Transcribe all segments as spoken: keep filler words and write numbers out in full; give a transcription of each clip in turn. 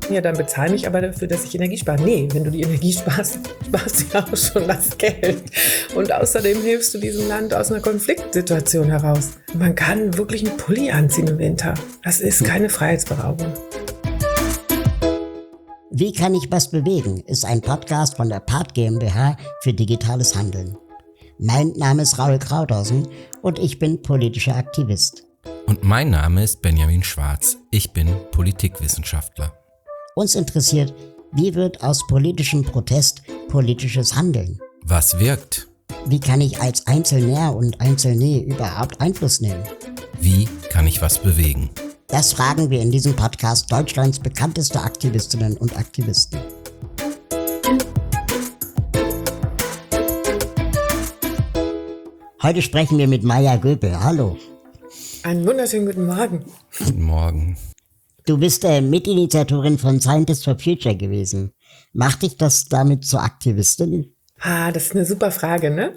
Ja, dann bezahle mich aber dafür, dass ich Energie spare. Nee, wenn du die Energie sparst, sparst du ja auch schon das Geld. Und außerdem hilfst du diesem Land aus einer Konfliktsituation heraus. Man kann wirklich einen Pulli anziehen im Winter. Das ist keine Freiheitsberaubung. Wie kann ich was bewegen? Ist ein Podcast von der Part GmbH für digitales Handeln. Mein Name ist Raul Krauthausen und ich bin politischer Aktivist. Und mein Name ist Benjamin Schwarz. Ich bin Politikwissenschaftler. Uns interessiert, wie wird aus politischem Protest politisches Handeln? Was wirkt? Wie kann ich als Einzelner und Einzelne überhaupt Einfluss nehmen? Wie kann ich was bewegen? Das fragen wir in diesem Podcast Deutschlands bekannteste Aktivistinnen und Aktivisten. Heute sprechen wir mit Maja Göpel. Hallo. Einen wunderschönen guten Morgen. Guten Morgen. Du bist äh, Mitinitiatorin von Scientists for Future gewesen. Macht dich das damit zur Aktivistin? Ah, das ist eine super Frage, ne?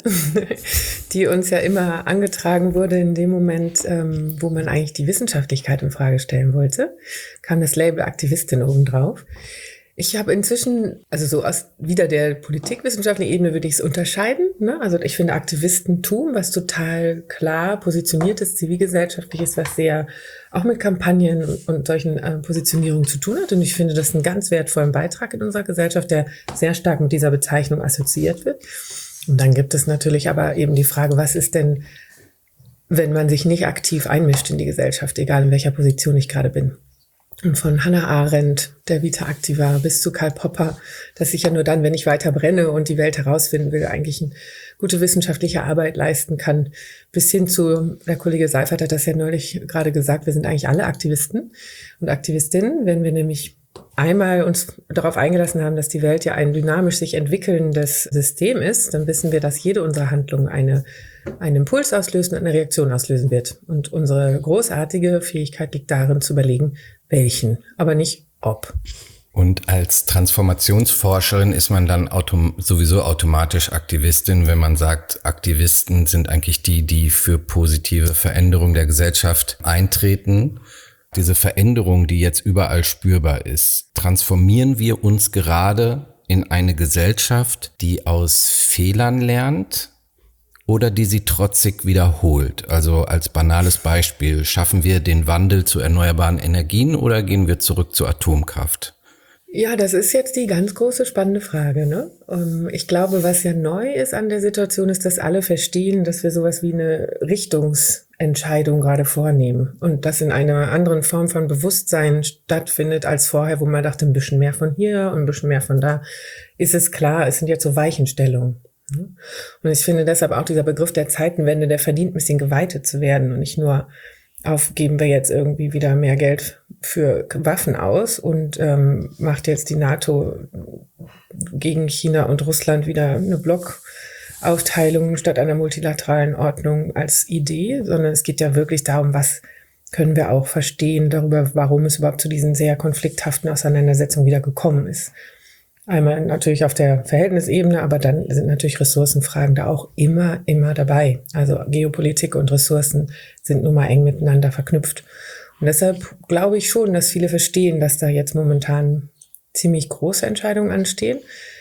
Die uns ja immer angetragen wurde in dem Moment, ähm, wo man eigentlich die Wissenschaftlichkeit in Frage stellen wollte, kam das Label Aktivistin obendrauf. Ich habe inzwischen, also so aus wieder der politikwissenschaftlichen Ebene würde ich es unterscheiden, ne? Also ich finde Aktivistentum, was total klar positioniertes, zivilgesellschaftliches, was sehr auch mit Kampagnen und, und solchen äh, Positionierungen zu tun hat. Und ich finde das einen ganz wertvollen Beitrag in unserer Gesellschaft, der sehr stark mit dieser Bezeichnung assoziiert wird. Und dann gibt es natürlich aber eben die Frage, was ist denn, wenn man sich nicht aktiv einmischt in die Gesellschaft, egal in welcher Position ich gerade bin. Und von Hannah Arendt, der Vita Activa, bis zu Karl Popper, dass ich ja nur dann, wenn ich weiter brenne und die Welt herausfinden will, eigentlich eine gute wissenschaftliche Arbeit leisten kann, bis hin zu, der Kollege Seifert hat das ja neulich gerade gesagt, wir sind eigentlich alle Aktivisten und Aktivistinnen, wenn wir nämlich einmal uns darauf eingelassen haben, dass die Welt ja ein dynamisch sich entwickelndes System ist, dann wissen wir, dass jede unserer Handlungen eine, einen Impuls auslösen und eine Reaktion auslösen wird. Und unsere großartige Fähigkeit liegt darin zu überlegen, welchen, aber nicht ob. Und als Transformationsforscherin ist man dann autom- sowieso automatisch Aktivistin, wenn man sagt, Aktivisten sind eigentlich die, die für positive Veränderung der Gesellschaft eintreten. Diese Veränderung, die jetzt überall spürbar ist, transformieren wir uns gerade in eine Gesellschaft, die aus Fehlern lernt oder die sie trotzig wiederholt? Also als banales Beispiel, schaffen wir den Wandel zu erneuerbaren Energien oder gehen wir zurück zur Atomkraft? Ja, das ist jetzt die ganz große spannende Frage, ne? Ich glaube, was ja neu ist an der Situation, ist, dass alle verstehen, dass wir sowas wie eine Richtungsentscheidung gerade vornehmen und das in einer anderen Form von Bewusstsein stattfindet als vorher, wo man dachte, ein bisschen mehr von hier und ein bisschen mehr von da. Ist es klar, es sind jetzt so Weichenstellungen. Und ich finde deshalb auch dieser Begriff der Zeitenwende, der verdient ein bisschen geweitet zu werden und nicht nur aufgeben wir jetzt irgendwie wieder mehr Geld für Waffen aus und ähm, macht jetzt die NATO gegen China und Russland wieder eine Blockaufteilung statt einer multilateralen Ordnung als Idee, sondern es geht ja wirklich darum, was können wir auch verstehen darüber, warum es überhaupt zu diesen sehr konflikthaften Auseinandersetzungen wieder gekommen ist. Einmal natürlich auf der Verhältnisebene, aber dann sind natürlich Ressourcenfragen da auch immer, immer dabei. Also Geopolitik und Ressourcen sind nun mal eng miteinander verknüpft. Und deshalb glaube ich schon, dass viele verstehen, dass da jetzt momentan ziemlich große Entscheidungen anstehen.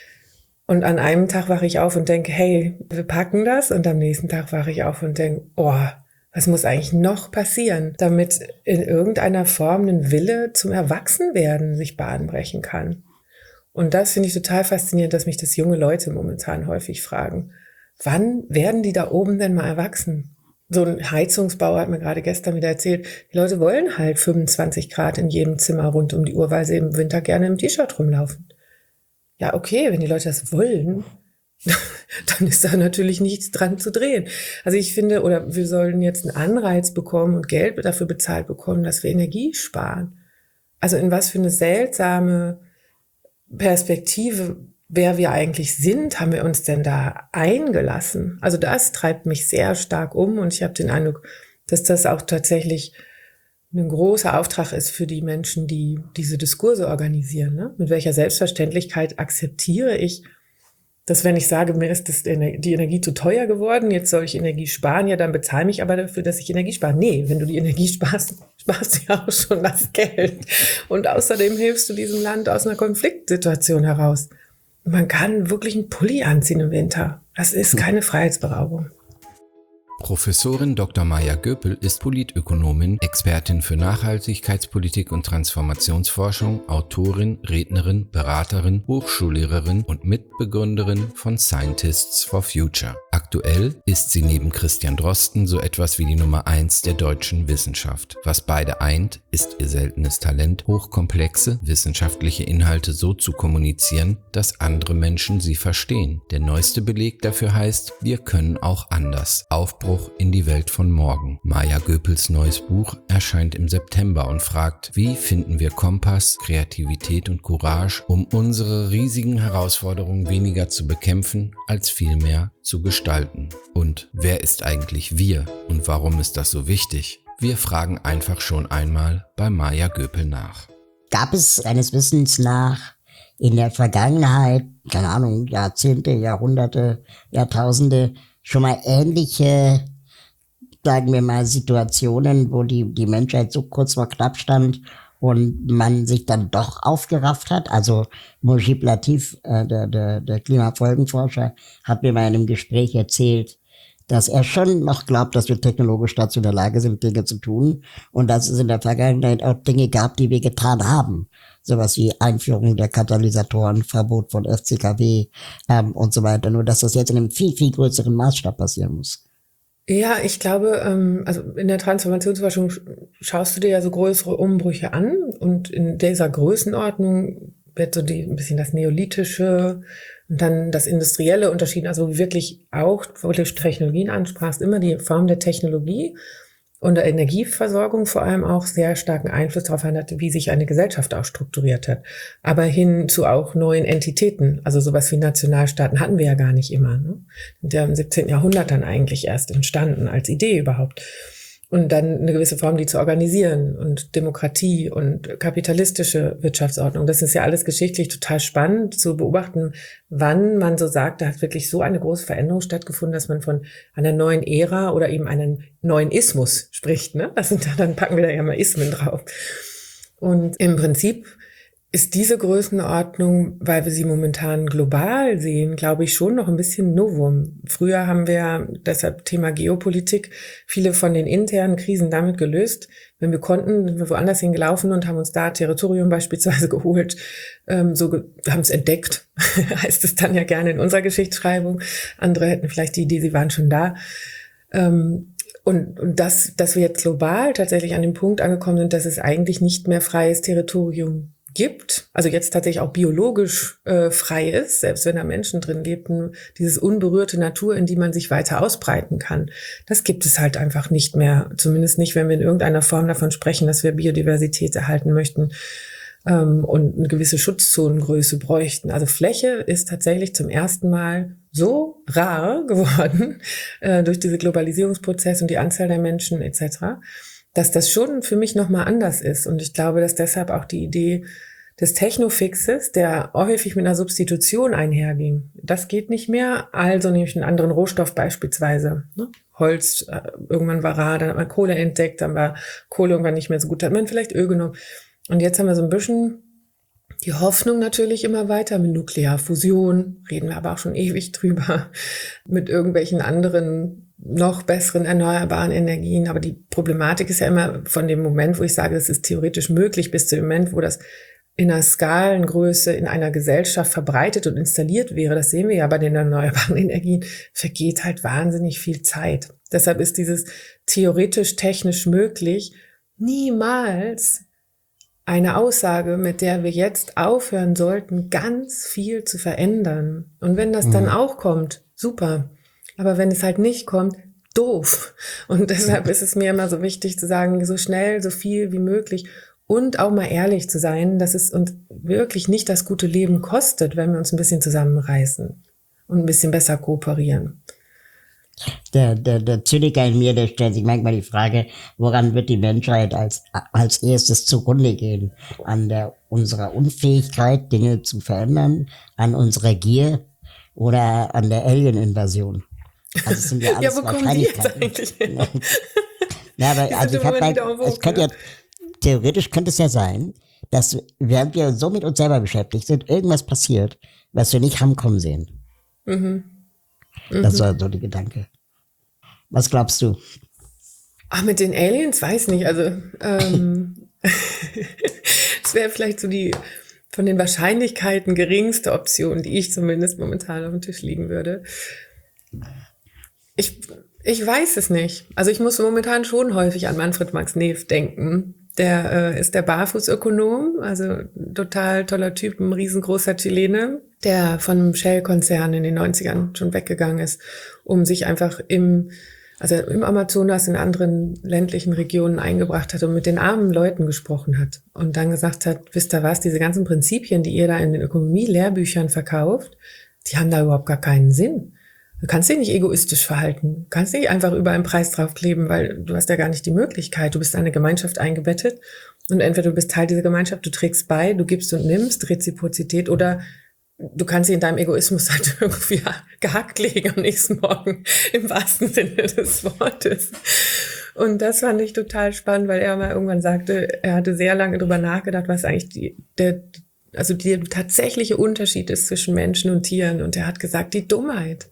Und an einem Tag wache ich auf und denke, hey, wir packen das. Und am nächsten Tag wache ich auf und denke, oh, was muss eigentlich noch passieren, damit in irgendeiner Form ein Wille zum Erwachsenwerden sich Bahn brechen kann. Und das finde ich total faszinierend, dass mich das junge Leute momentan häufig fragen. Wann werden die da oben denn mal erwachsen? So ein Heizungsbauer hat mir gerade gestern wieder erzählt, die Leute wollen halt fünfundzwanzig Grad in jedem Zimmer rund um die Uhr, weil sie im Winter gerne im T-Shirt rumlaufen. Ja, okay, wenn die Leute das wollen, dann ist da natürlich nichts dran zu drehen. Also ich finde, oder wir sollen jetzt einen Anreiz bekommen und Geld dafür bezahlt bekommen, dass wir Energie sparen. Also in was für eine seltsame Perspektive, wer wir eigentlich sind, haben wir uns denn da eingelassen? Also das treibt mich sehr stark um und ich habe den Eindruck, dass das auch tatsächlich ein großer Auftrag ist für die Menschen, die diese Diskurse organisieren. Ne? Mit welcher Selbstverständlichkeit akzeptiere ich, Dass wenn ich sage, mir ist das, die Energie zu teuer geworden, jetzt soll ich Energie sparen, ja, dann bezahle mich aber dafür, dass ich Energie spare. Nee, wenn du die Energie sparst, sparst du ja auch schon das Geld. Und außerdem hilfst du diesem Land aus einer Konfliktsituation heraus. Man kann wirklich einen Pulli anziehen im Winter. Das ist keine Freiheitsberaubung. Professorin Doktor Maja Göpel ist Politökonomin, Expertin für Nachhaltigkeitspolitik und Transformationsforschung, Autorin, Rednerin, Beraterin, Hochschullehrerin und Mitbegründerin von Scientists for Future. Aktuell ist sie neben Christian Drosten so etwas wie die Nummer eins der deutschen Wissenschaft. Was beide eint, ist ihr seltenes Talent, hochkomplexe wissenschaftliche Inhalte so zu kommunizieren, dass andere Menschen sie verstehen. Der neueste Beleg dafür heißt, wir können auch anders. Aufbruch in die Welt von morgen. Maja Göpels neues Buch erscheint im September und fragt, wie finden wir Kompass, Kreativität und Courage, um unsere riesigen Herausforderungen weniger zu bekämpfen, als vielmehr zu gestalten. Und wer ist eigentlich wir und warum ist das so wichtig? Wir fragen einfach schon einmal bei Maja Göpel nach. Gab es deines Wissens nach in der Vergangenheit, keine Ahnung, Jahrzehnte, Jahrhunderte, Jahrtausende, schon mal ähnliche, sagen wir mal, Situationen, wo die, die Menschheit so kurz vor knapp stand und man sich dann doch aufgerafft hat? Also Mujib Latif, äh, der, der, der Klimafolgenforscher, hat mir mal in einem Gespräch erzählt, dass er schon noch glaubt, dass wir technologisch dazu in der Lage sind, Dinge zu tun und dass es in der Vergangenheit auch Dinge gab, die wir getan haben. Sowas wie Einführung der Katalysatoren, Verbot von F C K W ähm, und so weiter. Nur dass das jetzt in einem viel, viel größeren Maßstab passieren muss. Ja, ich glaube, ähm, also in der Transformationsforschung schaust du dir ja so größere Umbrüche an und in dieser Größenordnung wird so die, ein bisschen das Neolithische und dann das Industrielle unterschieden, also wirklich auch, wo du Technologien ansprachst, immer die Form der Technologie und der Energieversorgung vor allem auch sehr starken Einfluss darauf hat, wie sich eine Gesellschaft auch strukturiert hat. Aber hin zu auch neuen Entitäten, also sowas wie Nationalstaaten hatten wir ja gar nicht immer. Ne? Sind ja im siebzehnten Jahrhundert dann eigentlich erst entstanden als Idee überhaupt. Und dann eine gewisse Form, die zu organisieren und Demokratie und kapitalistische Wirtschaftsordnung. Das ist ja alles geschichtlich total spannend zu beobachten, wann man so sagt, da hat wirklich so eine große Veränderung stattgefunden, dass man von einer neuen Ära oder eben einen neuen Ismus spricht. Ne? Das sind dann packen wir da ja mal Ismen drauf. Und im Prinzip ist diese Größenordnung, weil wir sie momentan global sehen, glaube ich, schon noch ein bisschen Novum. Früher haben wir, deshalb Thema Geopolitik, viele von den internen Krisen damit gelöst. Wenn wir konnten, sind wir woanders hingelaufen und haben uns da Territorium beispielsweise geholt, ähm, so ge- haben es entdeckt, heißt es dann ja gerne in unserer Geschichtsschreibung. Andere hätten vielleicht die Idee, sie waren schon da. Ähm, Und, und das, dass wir jetzt global tatsächlich an dem Punkt angekommen sind, dass es eigentlich nicht mehr freies Territorium gibt, also jetzt tatsächlich auch biologisch äh, frei ist, selbst wenn da Menschen drin lebten, dieses unberührte Natur, in die man sich weiter ausbreiten kann, das gibt es halt einfach nicht mehr, zumindest nicht, wenn wir in irgendeiner Form davon sprechen, dass wir Biodiversität erhalten möchten ähm, und eine gewisse Schutzzonengröße bräuchten. Also Fläche ist tatsächlich zum ersten Mal so rar geworden äh, durch diese Globalisierungsprozess und die Anzahl der Menschen et cetera, dass das schon für mich nochmal anders ist. Und ich glaube, dass deshalb auch die Idee des Technofixes, der häufig mit einer Substitution einherging, das geht nicht mehr. Also nehme ich einen anderen Rohstoff beispielsweise. Ne? Holz, äh, irgendwann war rar, dann hat man Kohle entdeckt, dann war Kohle irgendwann nicht mehr so gut, dann hat man vielleicht Öl genommen. Und jetzt haben wir so ein bisschen die Hoffnung natürlich immer weiter mit Nuklearfusion, reden wir aber auch schon ewig drüber, mit irgendwelchen anderen noch besseren erneuerbaren Energien. Aber die Problematik ist ja immer von dem Moment, wo ich sage, es ist theoretisch möglich, bis zu dem Moment, wo das in einer Skalengröße in einer Gesellschaft verbreitet und installiert wäre, das sehen wir ja bei den erneuerbaren Energien, vergeht halt wahnsinnig viel Zeit. Deshalb ist dieses theoretisch technisch möglich niemals eine Aussage, mit der wir jetzt aufhören sollten, ganz viel zu verändern. Und wenn das dann auch kommt, super. Aber wenn es halt nicht kommt, doof. Und deshalb ist es mir immer so wichtig zu sagen, so schnell, so viel wie möglich und auch mal ehrlich zu sein, dass es uns wirklich nicht das gute Leben kostet, wenn wir uns ein bisschen zusammenreißen und ein bisschen besser kooperieren. Der, der, der Zyniker in mir, der stellt sich manchmal die Frage, woran wird die Menschheit als, als erstes zugrunde gehen? An der, unserer Unfähigkeit, Dinge zu verändern, an unserer Gier oder an der Alien-Invasion. Also es sind ja alles ja, wo kommen die jetzt Wahrscheinlichkeiten. eigentlich her? Ja, aber Die also sind ich habe immer halt, wieder auf es könnte ja, theoretisch könnte es ja sein, dass während wir so mit uns selber beschäftigt sind, irgendwas passiert, was wir nicht haben kommen sehen. Mhm. Mhm. Das war so der Gedanke. Was glaubst du? Ach, mit den Aliens weiß nicht. Also ähm, es wäre vielleicht so die von den Wahrscheinlichkeiten geringste Option, die ich zumindest momentan auf dem Tisch liegen würde. Ich, ich weiß es nicht. Also ich muss momentan schon häufig an Manfred Max Neef denken. Der äh, ist der Barfußökonom, also total toller Typ, ein riesengroßer Chilene, der von Shell-Konzern in den neunzigern schon weggegangen ist, um sich einfach im, also im Amazonas in anderen ländlichen Regionen eingebracht hat und mit den armen Leuten gesprochen hat. Und dann gesagt hat, wisst ihr was, diese ganzen Prinzipien, die ihr da in den Ökonomie-Lehrbüchern verkauft, die haben da überhaupt gar keinen Sinn. Du kannst dich nicht egoistisch verhalten. Du kannst nicht einfach über einen Preis draufkleben, weil du hast ja gar nicht die Möglichkeit. Du bist in eine Gemeinschaft eingebettet und entweder du bist Teil dieser Gemeinschaft, du trägst bei, du gibst und nimmst, Reziprozität, oder du kannst dich in deinem Egoismus halt irgendwie gehackt legen am nächsten Morgen, im wahrsten Sinne des Wortes. Und das fand ich total spannend, weil er mal irgendwann sagte, er hatte sehr lange drüber nachgedacht, was eigentlich die, der, also der tatsächliche Unterschied ist zwischen Menschen und Tieren. Und er hat gesagt, die Dummheit.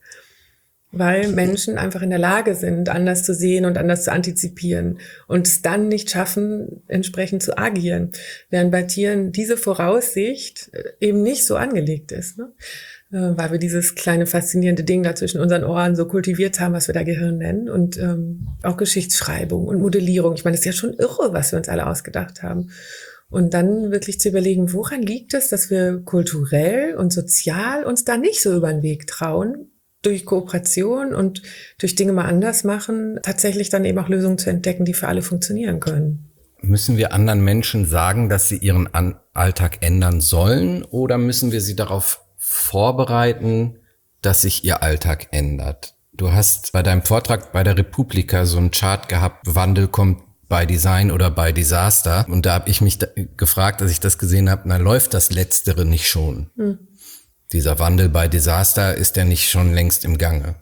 Weil Menschen einfach in der Lage sind, anders zu sehen und anders zu antizipieren und es dann nicht schaffen, entsprechend zu agieren. Während bei Tieren diese Voraussicht eben nicht so angelegt ist, ne? Weil wir dieses kleine faszinierende Ding da zwischen unseren Ohren so kultiviert haben, was wir da Gehirn nennen, und ähm, auch Geschichtsschreibung und Modellierung. Ich meine, das ist ja schon irre, was wir uns alle ausgedacht haben. Und dann wirklich zu überlegen, woran liegt es, dass wir kulturell und sozial uns da nicht so über den Weg trauen, durch Kooperation und durch Dinge mal anders machen, tatsächlich dann eben auch Lösungen zu entdecken, die für alle funktionieren können. Müssen wir anderen Menschen sagen, dass sie ihren An- Alltag ändern sollen, oder müssen wir sie darauf vorbereiten, dass sich ihr Alltag ändert? Du hast bei deinem Vortrag bei der Republika so einen Chart gehabt, Wandel kommt bei Design oder bei Disaster. Und da habe ich mich da gefragt, als ich das gesehen habe, na, läuft das Letztere nicht schon? Hm. Dieser Wandel bei Disaster, ist der nicht schon längst im Gange?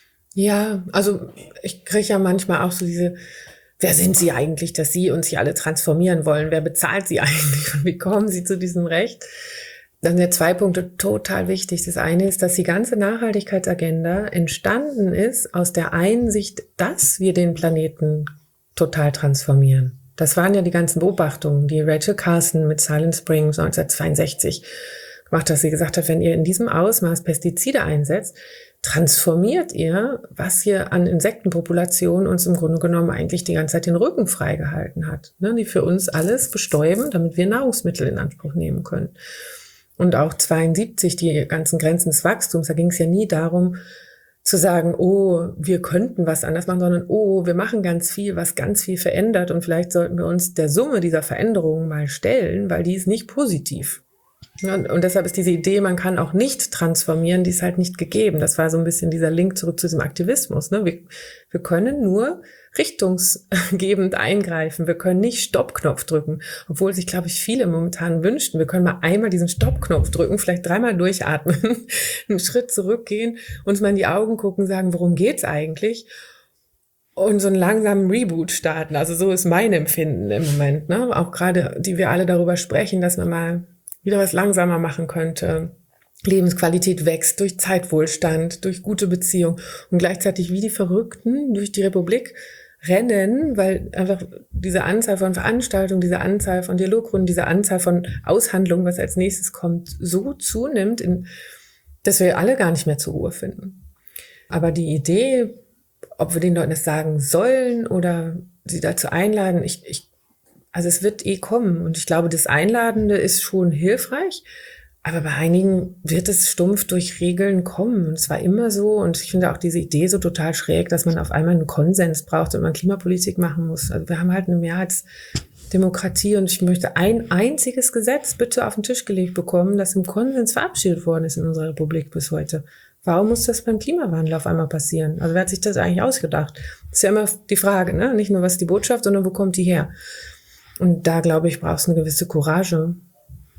Ja, also ich kriege ja manchmal auch so diese, wer sind Sie eigentlich, dass Sie uns hier alle transformieren wollen? Wer bezahlt Sie eigentlich und wie kommen Sie zu diesem Recht? Dann sind ja zwei Punkte total wichtig. Das eine ist, dass die ganze Nachhaltigkeitsagenda entstanden ist aus der Einsicht, dass wir den Planeten total transformieren. Das waren ja die ganzen Beobachtungen, die Rachel Carson mit Silent Springs neunzehnhundertzweiundsechzig gemacht, dass sie gesagt hat, wenn ihr in diesem Ausmaß Pestizide einsetzt, transformiert ihr, was hier an Insektenpopulationen uns im Grunde genommen eigentlich die ganze Zeit den Rücken freigehalten hat, ne, die für uns alles bestäuben, damit wir Nahrungsmittel in Anspruch nehmen können. Und auch zweiundsiebzig, die ganzen Grenzen des Wachstums, da ging es ja nie darum, zu sagen, oh, wir könnten was anders machen, sondern oh, wir machen ganz viel, was ganz viel verändert, und vielleicht sollten wir uns der Summe dieser Veränderungen mal stellen, weil die ist nicht positiv. Und, und deshalb ist diese Idee, man kann auch nicht transformieren, die ist halt nicht gegeben. Das war so ein bisschen dieser Link zurück zu diesem Aktivismus. Ne? Wir, wir können nur richtungsgebend eingreifen. Wir können nicht Stoppknopf drücken, obwohl sich, glaube ich, viele momentan wünschten, wir können mal einmal diesen Stoppknopf drücken, vielleicht dreimal durchatmen, einen Schritt zurückgehen, uns mal in die Augen gucken, sagen, worum geht's eigentlich? Und so einen langsamen Reboot starten. Also so ist mein Empfinden im Moment. Ne? Auch gerade, die wir alle darüber sprechen, dass man mal wieder was langsamer machen könnte. Lebensqualität wächst durch Zeitwohlstand, durch gute Beziehungen, und gleichzeitig wie die Verrückten durch die Republik rennen, weil einfach diese Anzahl von Veranstaltungen, diese Anzahl von Dialogrunden, diese Anzahl von Aushandlungen, was als nächstes kommt, so zunimmt, in, dass wir alle gar nicht mehr zur Ruhe finden. Aber die Idee, ob wir den Leuten das sagen sollen oder sie dazu einladen, ich, ich Also es wird eh kommen, und ich glaube, das Einladende ist schon hilfreich, aber bei einigen wird es stumpf durch Regeln kommen. Und es war immer so, und ich finde auch diese Idee so total schräg, dass man auf einmal einen Konsens braucht und man Klimapolitik machen muss. Also wir haben halt eine Mehrheitsdemokratie, und ich möchte ein einziges Gesetz bitte auf den Tisch gelegt bekommen, das im Konsens verabschiedet worden ist in unserer Republik bis heute. Warum muss das beim Klimawandel auf einmal passieren? Also wer hat sich das eigentlich ausgedacht? Das ist ja immer die Frage, ne? Nicht nur, was ist die Botschaft, sondern wo kommt die her? Und da, glaube ich, brauchst du eine gewisse Courage.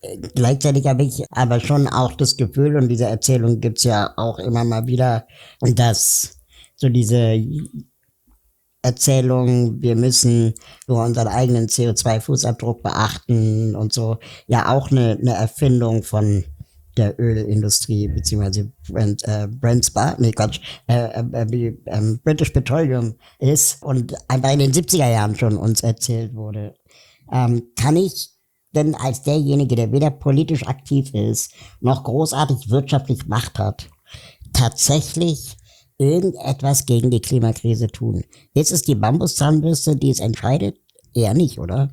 Gleichzeitig habe ich aber schon auch das Gefühl, und diese Erzählung gibt's ja auch immer mal wieder, dass so diese Erzählung, wir müssen nur unseren eigenen C O zwei Fußabdruck beachten und so, ja auch eine, eine Erfindung von der Ölindustrie, beziehungsweise Brent, äh, Brent Spa, nee Quatsch, äh, äh, äh, British Petroleum ist und einfach in den siebziger Jahren schon uns erzählt wurde. Ähm, kann ich denn als derjenige, der weder politisch aktiv ist, noch großartig wirtschaftlich Macht hat, tatsächlich irgendetwas gegen die Klimakrise tun? Ist es die Bambuszahnbürste, die es entscheidet? Eher nicht, oder?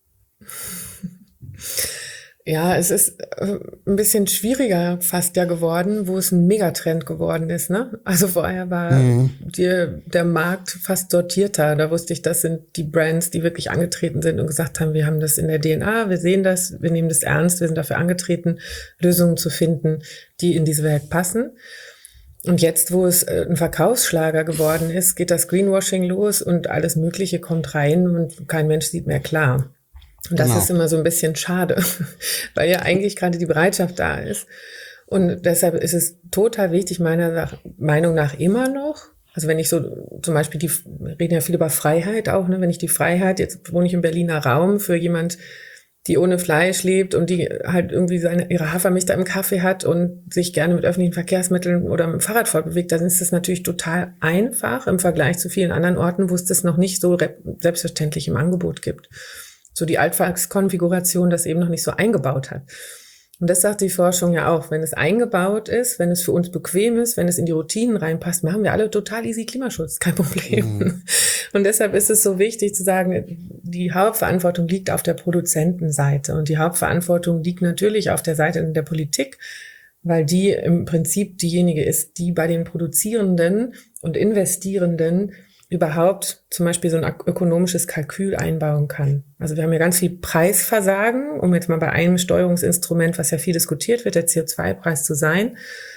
Ja, es ist äh, ein bisschen schwieriger fast ja geworden, wo es ein Megatrend geworden ist, ne? Also vorher war mhm. die, der Markt fast sortierter. Da wusste ich, das sind die Brands, die wirklich angetreten sind und gesagt haben, wir haben das in der D N A, wir sehen das, wir nehmen das ernst, wir sind dafür angetreten, Lösungen zu finden, die in diese Welt passen. Und jetzt, wo es ein Verkaufsschlager geworden ist, geht das Greenwashing los und alles Mögliche kommt rein und kein Mensch sieht mehr klar. Und das genau. ist immer so ein bisschen schade, weil ja eigentlich gerade die Bereitschaft da ist. Und deshalb ist es total wichtig, meiner Meinung nach immer noch, also wenn ich so zum Beispiel, die reden ja viel über Freiheit auch, ne, wenn ich die Freiheit, jetzt wohne ich im Berliner Raum, für jemand, die ohne Fleisch lebt und die halt irgendwie seine, ihre Hafermilch da im Kaffee hat und sich gerne mit öffentlichen Verkehrsmitteln oder mit dem Fahrrad fortbewegt, dann ist das natürlich total einfach im Vergleich zu vielen anderen Orten, wo es das noch nicht so selbstverständlich im Angebot gibt. So die Alltagskonfiguration das eben noch nicht so eingebaut hat. Und das sagt die Forschung ja auch, wenn es eingebaut ist, wenn es für uns bequem ist, wenn es in die Routinen reinpasst, machen wir alle total easy Klimaschutz, kein Problem. Mhm. Und deshalb ist es so wichtig zu sagen, die Hauptverantwortung liegt auf der Produzentenseite und die Hauptverantwortung liegt natürlich auf der Seite der Politik, weil die im Prinzip diejenige ist, die bei den Produzierenden und Investierenden überhaupt zum Beispiel so ein ökonomisches Kalkül einbauen kann. Also wir haben ja ganz viel Preisversagen, um jetzt mal bei einem Steuerungsinstrument, was ja viel diskutiert wird, der C O zwei Preis zu sein,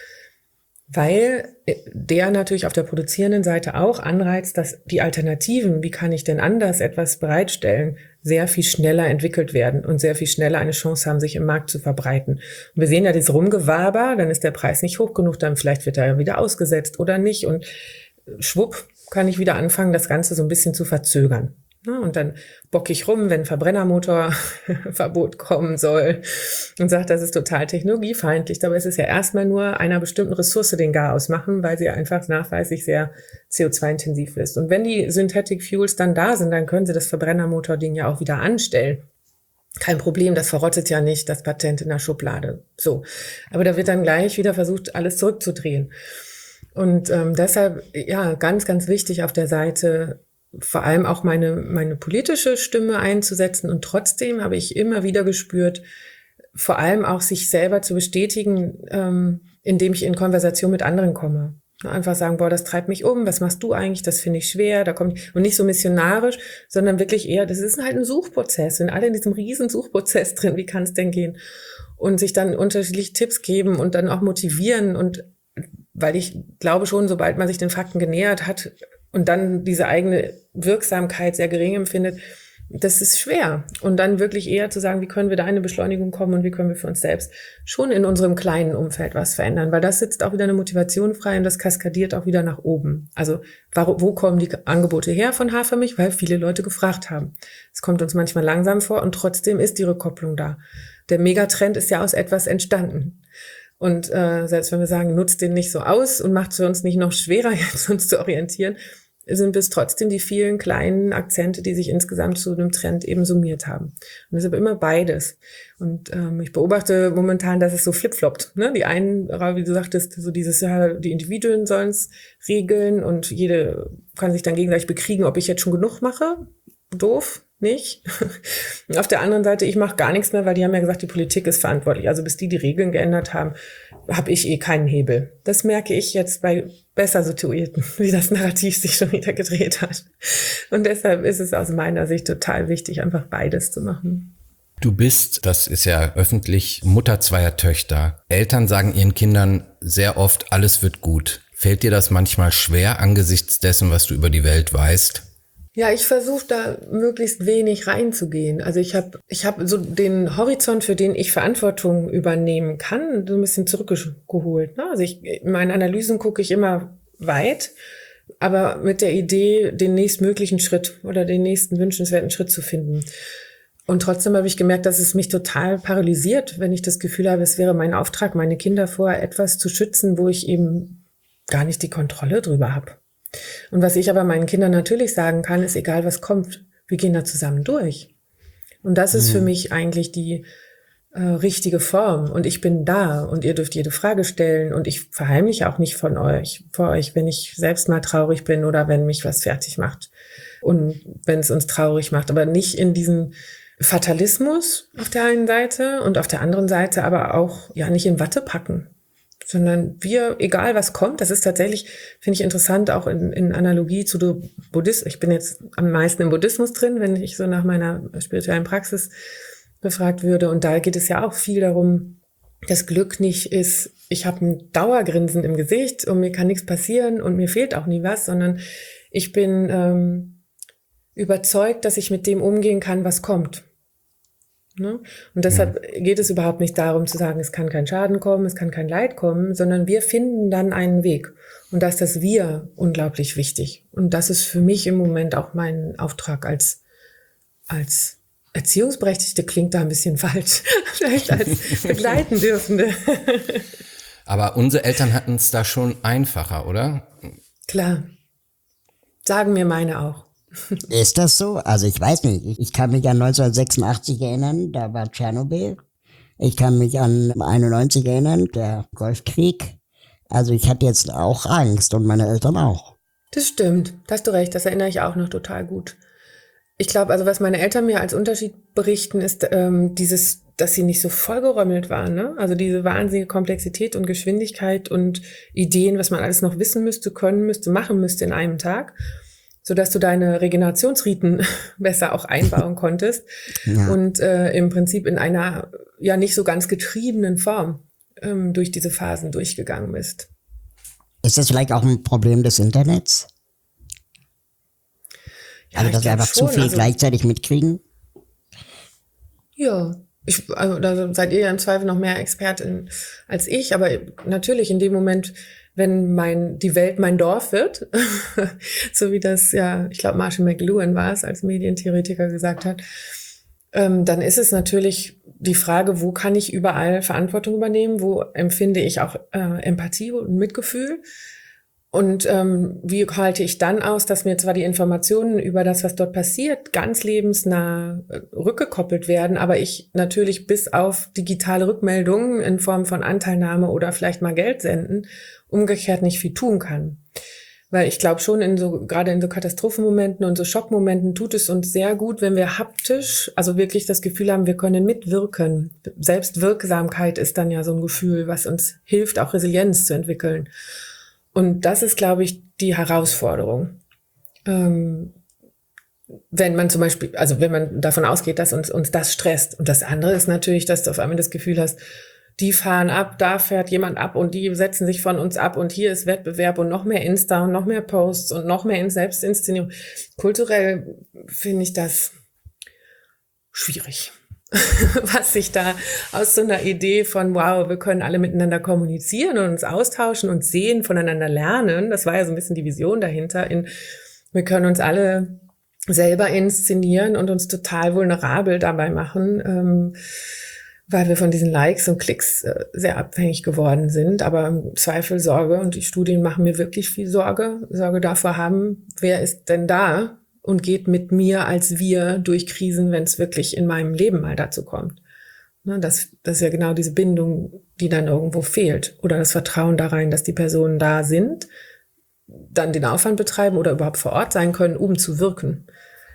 weil der natürlich auf der produzierenden Seite auch anreizt, dass die Alternativen, wie kann ich denn anders etwas bereitstellen, sehr viel schneller entwickelt werden und sehr viel schneller eine Chance haben, sich im Markt zu verbreiten. Und wir sehen ja das Rumgewaber, dann ist der Preis nicht hoch genug, dann vielleicht wird er wieder ausgesetzt oder nicht und schwupp, kann ich wieder anfangen, das Ganze so ein bisschen zu verzögern. Und dann bock ich rum, wenn Verbrennermotorverbot kommen soll und sage, das ist total technologiefeindlich. Dabei ist es ja erstmal nur einer bestimmten Ressource den Garaus machen, weil sie einfach nachweislich sehr C O zwei intensiv ist. Und wenn die Synthetic Fuels dann da sind, dann können sie das Verbrennermotording ja auch wieder anstellen. Kein Problem, das verrottet ja nicht, das Patent in der Schublade. So. Aber da wird dann gleich wieder versucht, alles zurückzudrehen. Und ähm, deshalb, ja, ganz, ganz wichtig auf der Seite, vor allem auch meine meine politische Stimme einzusetzen. Und trotzdem habe ich immer wieder gespürt, vor allem auch sich selber zu bestätigen, ähm, indem ich in Konversation mit anderen komme. Einfach sagen, boah, das treibt mich um, was machst du eigentlich, das finde ich schwer, da kommt, und nicht so missionarisch, sondern wirklich eher, das ist halt ein Suchprozess, sind alle in diesem riesen Suchprozess drin, wie kann es denn gehen? Und sich dann unterschiedliche Tipps geben und dann auch motivieren und weil ich glaube schon, sobald man sich den Fakten genähert hat und dann diese eigene Wirksamkeit sehr gering empfindet, das ist schwer. Und dann wirklich eher zu sagen, wie können wir da in eine Beschleunigung kommen und wie können wir für uns selbst schon in unserem kleinen Umfeld was verändern, weil das sitzt auch wieder eine Motivation frei und das kaskadiert auch wieder nach oben. Also wo kommen die Angebote her von Hafermilch? Weil viele Leute gefragt haben. Es kommt uns manchmal langsam vor und trotzdem ist die Rückkopplung da. Der Megatrend ist ja aus etwas entstanden. Und äh, selbst wenn wir sagen, nutzt den nicht so aus und macht es für uns nicht noch schwerer, jetzt uns zu orientieren, sind es trotzdem die vielen kleinen Akzente, die sich insgesamt zu einem Trend eben summiert haben. Und deshalb immer beides. Und ähm, ich beobachte momentan, dass es so flipfloppt. Ne? Die einen, wie du sagtest, so dieses Jahr, die Individuen sollen es regeln und jede kann sich dann gegenseitig bekriegen, ob ich jetzt schon genug mache. Doof. Nicht. Auf der anderen Seite, ich mache gar nichts mehr, weil die haben ja gesagt, die Politik ist verantwortlich. Also bis die die Regeln geändert haben, habe ich eh keinen Hebel. Das merke ich jetzt bei besser Situierten, wie das Narrativ sich schon wieder gedreht hat. Und deshalb ist es aus meiner Sicht total wichtig, einfach beides zu machen. Du bist, das ist ja öffentlich, Mutter zweier Töchter. Eltern sagen ihren Kindern sehr oft, alles wird gut. Fällt dir das manchmal schwer angesichts dessen, was du über die Welt weißt? Ja, ich versuche da möglichst wenig reinzugehen. Also ich habe ich hab so den Horizont, für den ich Verantwortung übernehmen kann, so ein bisschen zurückgeholt. Ne? Also ich, in meinen Analysen gucke ich immer weit, aber mit der Idee, den nächstmöglichen Schritt oder den nächsten wünschenswerten Schritt zu finden. Und trotzdem habe ich gemerkt, dass es mich total paralysiert, wenn ich das Gefühl habe, es wäre mein Auftrag, meine Kinder vor etwas zu schützen, wo ich eben gar nicht die Kontrolle drüber habe. Und was ich aber meinen Kindern natürlich sagen kann, ist, egal was kommt, wir gehen da zusammen durch. Und das ist mhm. für mich eigentlich die äh, richtige Form. Und ich bin da und ihr dürft jede Frage stellen. Und ich verheimliche auch nicht von euch, vor euch, wenn ich selbst mal traurig bin oder wenn mich was fertig macht. Und wenn es uns traurig macht. Aber nicht in diesen Fatalismus auf der einen Seite und auf der anderen Seite aber auch ja nicht in Watte packen. Sondern wir, egal was kommt, das ist tatsächlich, finde ich interessant, auch in, in Analogie zu der Buddhismus. Ich bin jetzt am meisten im Buddhismus drin, wenn ich so nach meiner spirituellen Praxis befragt würde. Und da geht es ja auch viel darum, dass Glück nicht ist, ich habe ein Dauergrinsen im Gesicht und mir kann nichts passieren und mir fehlt auch nie was, sondern ich bin ähm, überzeugt, dass ich mit dem umgehen kann, was kommt. Ne? Und deshalb ja. geht es überhaupt nicht darum zu sagen, es kann kein Schaden kommen, es kann kein Leid kommen, sondern wir finden dann einen Weg. Und da ist das Wir unglaublich wichtig. Und das ist für mich im Moment auch mein Auftrag als, als Erziehungsberechtigte, klingt da ein bisschen falsch, vielleicht als begleiten Dürfende. Aber unsere Eltern hatten es da schon einfacher, oder? Klar. Sagen mir meine auch. Ist das so? Also ich weiß nicht. Ich kann mich an neunzehnhundertsechsundachtzig erinnern, da war Tschernobyl. Ich kann mich an einundneunzig erinnern, der Golfkrieg. Also ich hatte jetzt auch Angst und meine Eltern auch. Das stimmt, da hast du recht, das erinnere ich auch noch total gut. Ich glaube, also was meine Eltern mir als Unterschied berichten, ist ähm, dieses, dass sie nicht so vollgerommelt waren. Ne? Also diese wahnsinnige Komplexität und Geschwindigkeit und Ideen, was man alles noch wissen müsste, können müsste, machen müsste in einem Tag, sodass du deine Regenerationsriten besser auch einbauen konntest ja. und äh, im Prinzip in einer ja nicht so ganz getriebenen Form ähm, durch diese Phasen durchgegangen bist. Ist das vielleicht auch ein Problem des Internets? Ja, also, dass wir einfach schon. zu viel also, gleichzeitig mitkriegen? Ja, ich, also, da seid ihr ja im Zweifel noch mehr Expertin als ich, aber natürlich in dem Moment, wenn mein die Welt mein Dorf wird, so wie das ja, ich glaube Marshall McLuhan war es, als Medientheoretiker gesagt hat, ähm, dann ist es natürlich die Frage, wo kann ich überall Verantwortung übernehmen, wo empfinde ich auch äh, Empathie und Mitgefühl und ähm, wie halte ich dann aus, dass mir zwar die Informationen über das, was dort passiert, ganz lebensnah äh, rückgekoppelt werden, aber ich natürlich bis auf digitale Rückmeldungen in Form von Anteilnahme oder vielleicht mal Geld senden, umgekehrt nicht viel tun kann. Weil ich glaube schon, in so gerade in so Katastrophenmomenten und so Schockmomenten tut es uns sehr gut, wenn wir haptisch, also wirklich das Gefühl haben, wir können mitwirken. Selbstwirksamkeit ist dann ja so ein Gefühl, was uns hilft, auch Resilienz zu entwickeln. Und das ist, glaube ich, die Herausforderung. Ähm, wenn man zum Beispiel, also wenn man davon ausgeht, dass uns, uns das stresst. Und das andere ist natürlich, dass du auf einmal das Gefühl hast, die fahren ab, da fährt jemand ab und die setzen sich von uns ab und hier ist Wettbewerb und noch mehr Insta und noch mehr Posts und noch mehr Selbstinszenierung. Kulturell finde ich das schwierig, was sich da aus so einer Idee von, wow, wir können alle miteinander kommunizieren und uns austauschen und sehen, voneinander lernen. Das war ja so ein bisschen die Vision dahinter. In, wir können uns alle selber inszenieren und uns total vulnerabel dabei machen, ähm, weil wir von diesen Likes und Klicks äh, sehr abhängig geworden sind. Aber im Zweifel Sorge, und die Studien machen mir wirklich viel Sorge, Sorge davor haben, wer ist denn da und geht mit mir als wir durch Krisen, wenn es wirklich in meinem Leben mal dazu kommt. Ne, das, das ist ja genau diese Bindung, die dann irgendwo fehlt. Oder das Vertrauen da rein, dass die Personen da sind, dann den Aufwand betreiben oder überhaupt vor Ort sein können, um zu wirken.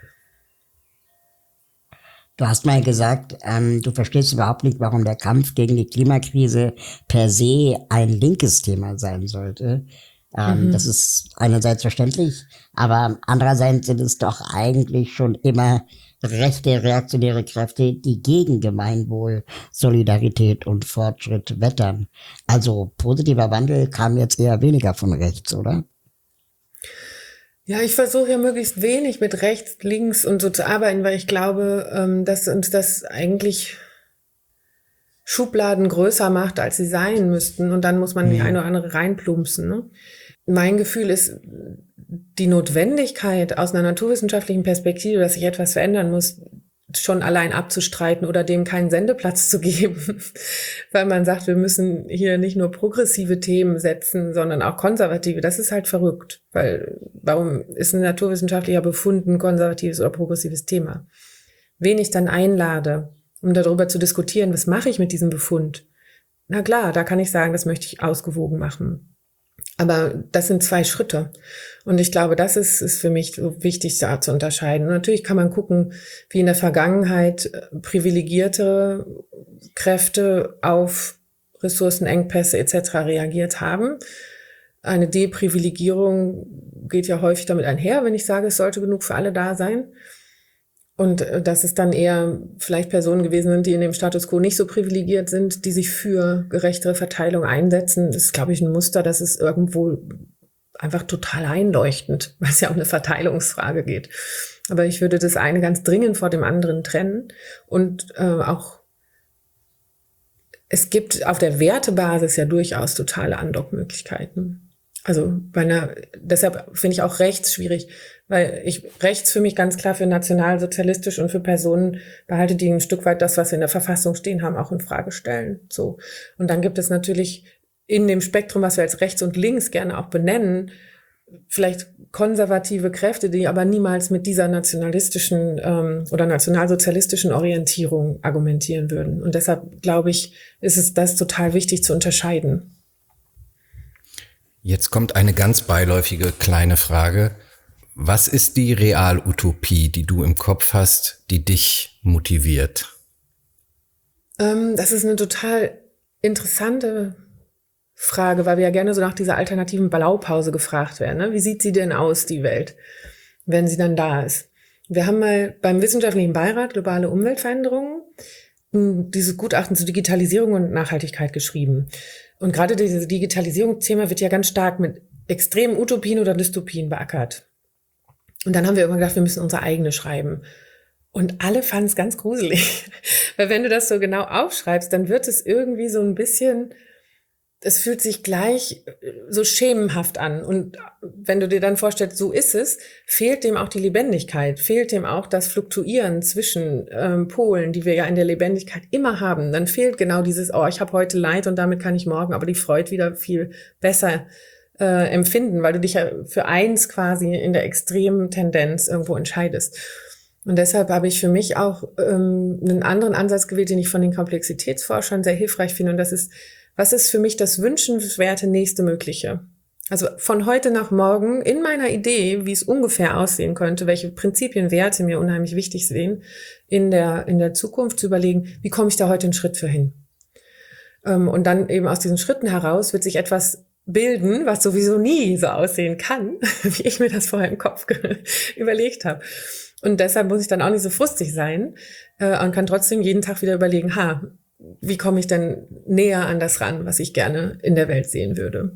Du hast mal gesagt, ähm, du verstehst überhaupt nicht, warum der Kampf gegen die Klimakrise per se ein linkes Thema sein sollte. Ähm, mhm. Das ist einerseits verständlich, aber andererseits sind es doch eigentlich schon immer rechte, reaktionäre Kräfte, die gegen Gemeinwohl, Solidarität und Fortschritt wettern. Also positiver Wandel kam jetzt eher weniger von rechts, oder? Ja, ich versuche ja möglichst wenig mit rechts, links und so zu arbeiten, weil ich glaube, ähm, dass uns das eigentlich Schubladen größer macht, als sie sein müssten. Und dann muss man die eine oder andere reinplumpsen. Ne? Mein Gefühl ist, die Notwendigkeit aus einer naturwissenschaftlichen Perspektive, dass sich etwas verändern muss, schon allein abzustreiten oder dem keinen Sendeplatz zu geben. Weil man sagt, wir müssen hier nicht nur progressive Themen setzen, sondern auch konservative. Das ist halt verrückt. Weil warum ist ein naturwissenschaftlicher Befund ein konservatives oder progressives Thema? Wen ich dann einlade, um darüber zu diskutieren, was mache ich mit diesem Befund? Na klar, da kann ich sagen, das möchte ich ausgewogen machen. Aber das sind zwei Schritte. Und ich glaube, das ist, ist für mich so wichtig, da zu unterscheiden. Und natürlich kann man gucken, wie in der Vergangenheit privilegierte Kräfte auf Ressourcenengpässe et cetera reagiert haben. Eine Deprivilegierung geht ja häufig damit einher, wenn ich sage, es sollte genug für alle da sein. Und dass es dann eher vielleicht Personen gewesen sind, die in dem Status quo nicht so privilegiert sind, die sich für gerechtere Verteilung einsetzen. Das ist, glaube ich, ein Muster, das ist irgendwo einfach total einleuchtend, weil es ja um eine Verteilungsfrage geht. Aber ich würde das eine ganz dringend vor dem anderen trennen. Und äh, auch, es gibt auf der Wertebasis ja durchaus totale Andockmöglichkeiten. Also bei einer, deshalb finde ich auch rechts schwierig, weil ich rechts für mich ganz klar für nationalsozialistisch und für Personen behalte, die ein Stück weit das, was wir in der Verfassung stehen haben, auch in Frage stellen. So. Und dann gibt es natürlich in dem Spektrum, was wir als rechts und links gerne auch benennen, vielleicht konservative Kräfte, die aber niemals mit dieser nationalistischen ähm, oder nationalsozialistischen Orientierung argumentieren würden. Und deshalb glaube ich, ist es das total wichtig zu unterscheiden. Jetzt kommt eine ganz beiläufige kleine Frage. Was ist die Realutopie, die du im Kopf hast, die dich motiviert? Ähm, das ist eine total interessante Frage, weil wir ja gerne so nach dieser alternativen Blaupause gefragt werden. Ne? Wie sieht sie denn aus, die Welt, wenn sie dann da ist? Wir haben mal beim Wissenschaftlichen Beirat Globale Umweltveränderungen dieses Gutachten zur Digitalisierung und Nachhaltigkeit geschrieben. Und gerade dieses Digitalisierungsthema wird ja ganz stark mit extremen Utopien oder Dystopien beackert. Und dann haben wir irgendwann gedacht, wir müssen unsere eigene schreiben. Und alle fanden es ganz gruselig. Weil wenn du das so genau aufschreibst, dann wird es irgendwie so ein bisschen, es fühlt sich gleich so schemenhaft an. Und wenn du dir dann vorstellst, so ist es, fehlt dem auch die Lebendigkeit, fehlt dem auch das Fluktuieren zwischen ähm, Polen, die wir ja in der Lebendigkeit immer haben. Dann fehlt genau dieses, oh, ich habe heute Leid und damit kann ich morgen aber die Freude wieder viel besser äh, empfinden, weil du dich ja für eins quasi in der extremen Tendenz irgendwo entscheidest. Und deshalb habe ich für mich auch ähm, einen anderen Ansatz gewählt, den ich von den Komplexitätsforschern sehr hilfreich finde. Und das ist, was ist für mich das wünschenswerte nächste Mögliche? Also von heute nach morgen in meiner Idee, wie es ungefähr aussehen könnte, welche Prinzipien, Werte mir unheimlich wichtig sehen, in der, in der Zukunft zu überlegen, wie komme ich da heute einen Schritt für hin? Und dann eben aus diesen Schritten heraus wird sich etwas bilden, was sowieso nie so aussehen kann, wie ich mir das vorher im Kopf überlegt habe. Und deshalb muss ich dann auch nicht so frustig sein und kann trotzdem jeden Tag wieder überlegen, ha, wie komme ich denn näher an das ran, was ich gerne in der Welt sehen würde?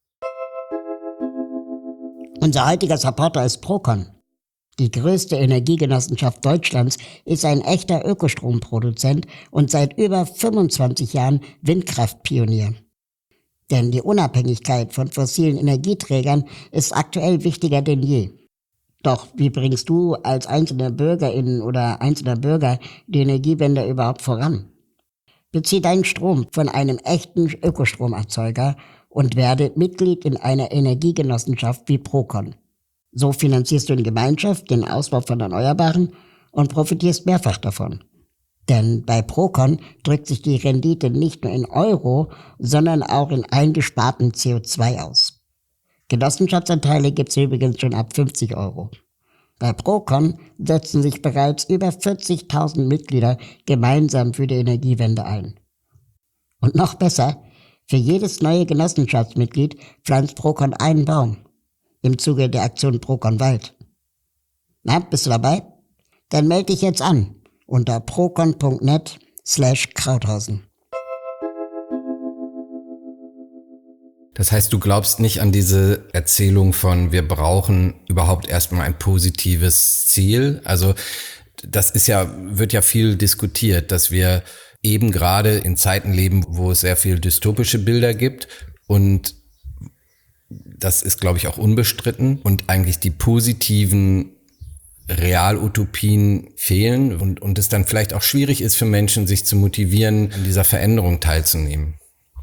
Unser heutiger Supporter ist Procon. Die größte Energiegenossenschaft Deutschlands ist ein echter Ökostromproduzent und seit über fünfundzwanzig Jahren Windkraftpionier. Denn die Unabhängigkeit von fossilen Energieträgern ist aktuell wichtiger denn je. Doch wie bringst du als einzelne Bürgerin oder einzelner Bürger die Energiewende überhaupt voran? Bezieh deinen Strom von einem echten Ökostromerzeuger und werde Mitglied in einer Energiegenossenschaft wie Procon. So finanzierst du in Gemeinschaft den Ausbau von Erneuerbaren und profitierst mehrfach davon. Denn bei Procon drückt sich die Rendite nicht nur in Euro, sondern auch in eingesparten C O zwei aus. Genossenschaftsanteile gibt's übrigens schon ab fünfzig Euro. Bei Procon setzen sich bereits über vierzigtausend Mitglieder gemeinsam für die Energiewende ein. Und noch besser, für jedes neue Genossenschaftsmitglied pflanzt Procon einen Baum im Zuge der Aktion Procon Wald. Na, bist du dabei? Dann melde dich jetzt an unter procon.net slash Krauthausen. Das heißt, du glaubst nicht an diese Erzählung von, wir brauchen überhaupt erstmal ein positives Ziel. Also das ist ja, wird ja viel diskutiert, dass wir eben gerade in Zeiten leben, wo es sehr viel dystopische Bilder gibt und das ist, glaube ich, auch unbestritten und eigentlich die positiven Realutopien fehlen und, und es dann vielleicht auch schwierig ist für Menschen, sich zu motivieren, an dieser Veränderung teilzunehmen.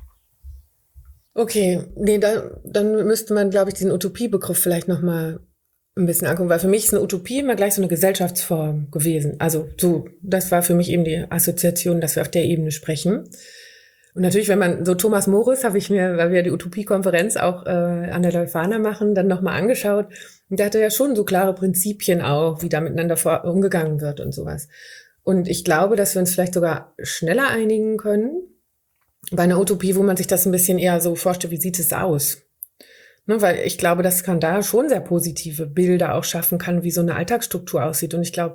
Okay, nee, da, dann müsste man, glaube ich, diesen Utopiebegriff vielleicht nochmal ein bisschen angucken, weil für mich ist eine Utopie immer gleich so eine Gesellschaftsform gewesen. Also so, das war für mich eben die Assoziation, dass wir auf der Ebene sprechen. Und natürlich, wenn man so Thomas Morris, habe ich mir, weil wir die Utopie-Konferenz auch äh, an der Leuphana machen, dann nochmal angeschaut. Und der hatte ja schon so klare Prinzipien auch, wie da miteinander vor, umgegangen wird und sowas. Und ich glaube, dass wir uns vielleicht sogar schneller einigen können bei einer Utopie, wo man sich das ein bisschen eher so vorstellt, wie sieht es aus? Ne, weil ich glaube, dass man da schon sehr positive Bilder auch schaffen kann, wie so eine Alltagsstruktur aussieht. Und ich glaube,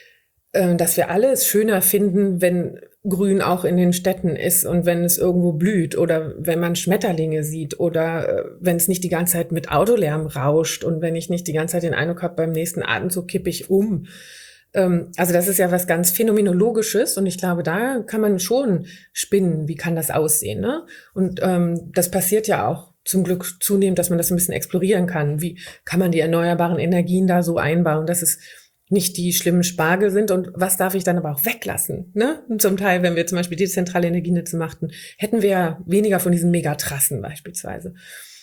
äh, dass wir alle es schöner finden, wenn Grün auch in den Städten ist und wenn es irgendwo blüht oder wenn man Schmetterlinge sieht oder äh, wenn es nicht die ganze Zeit mit Autolärm rauscht und wenn ich nicht die ganze Zeit den Eindruck habe, beim nächsten Atemzug kippe ich um. Ähm, also das ist ja was ganz Phänomenologisches und ich glaube, da kann man schon spinnen, wie kann das aussehen, ne? Und ähm, das passiert ja auch zum Glück zunehmend, dass man das ein bisschen explorieren kann. Wie kann man die erneuerbaren Energien da so einbauen, dass es nicht die schlimmen Spargel sind und was darf ich dann aber auch weglassen, ne? Und zum Teil, wenn wir zum Beispiel dezentrale Energienetze machten, hätten wir ja weniger von diesen Megatrassen beispielsweise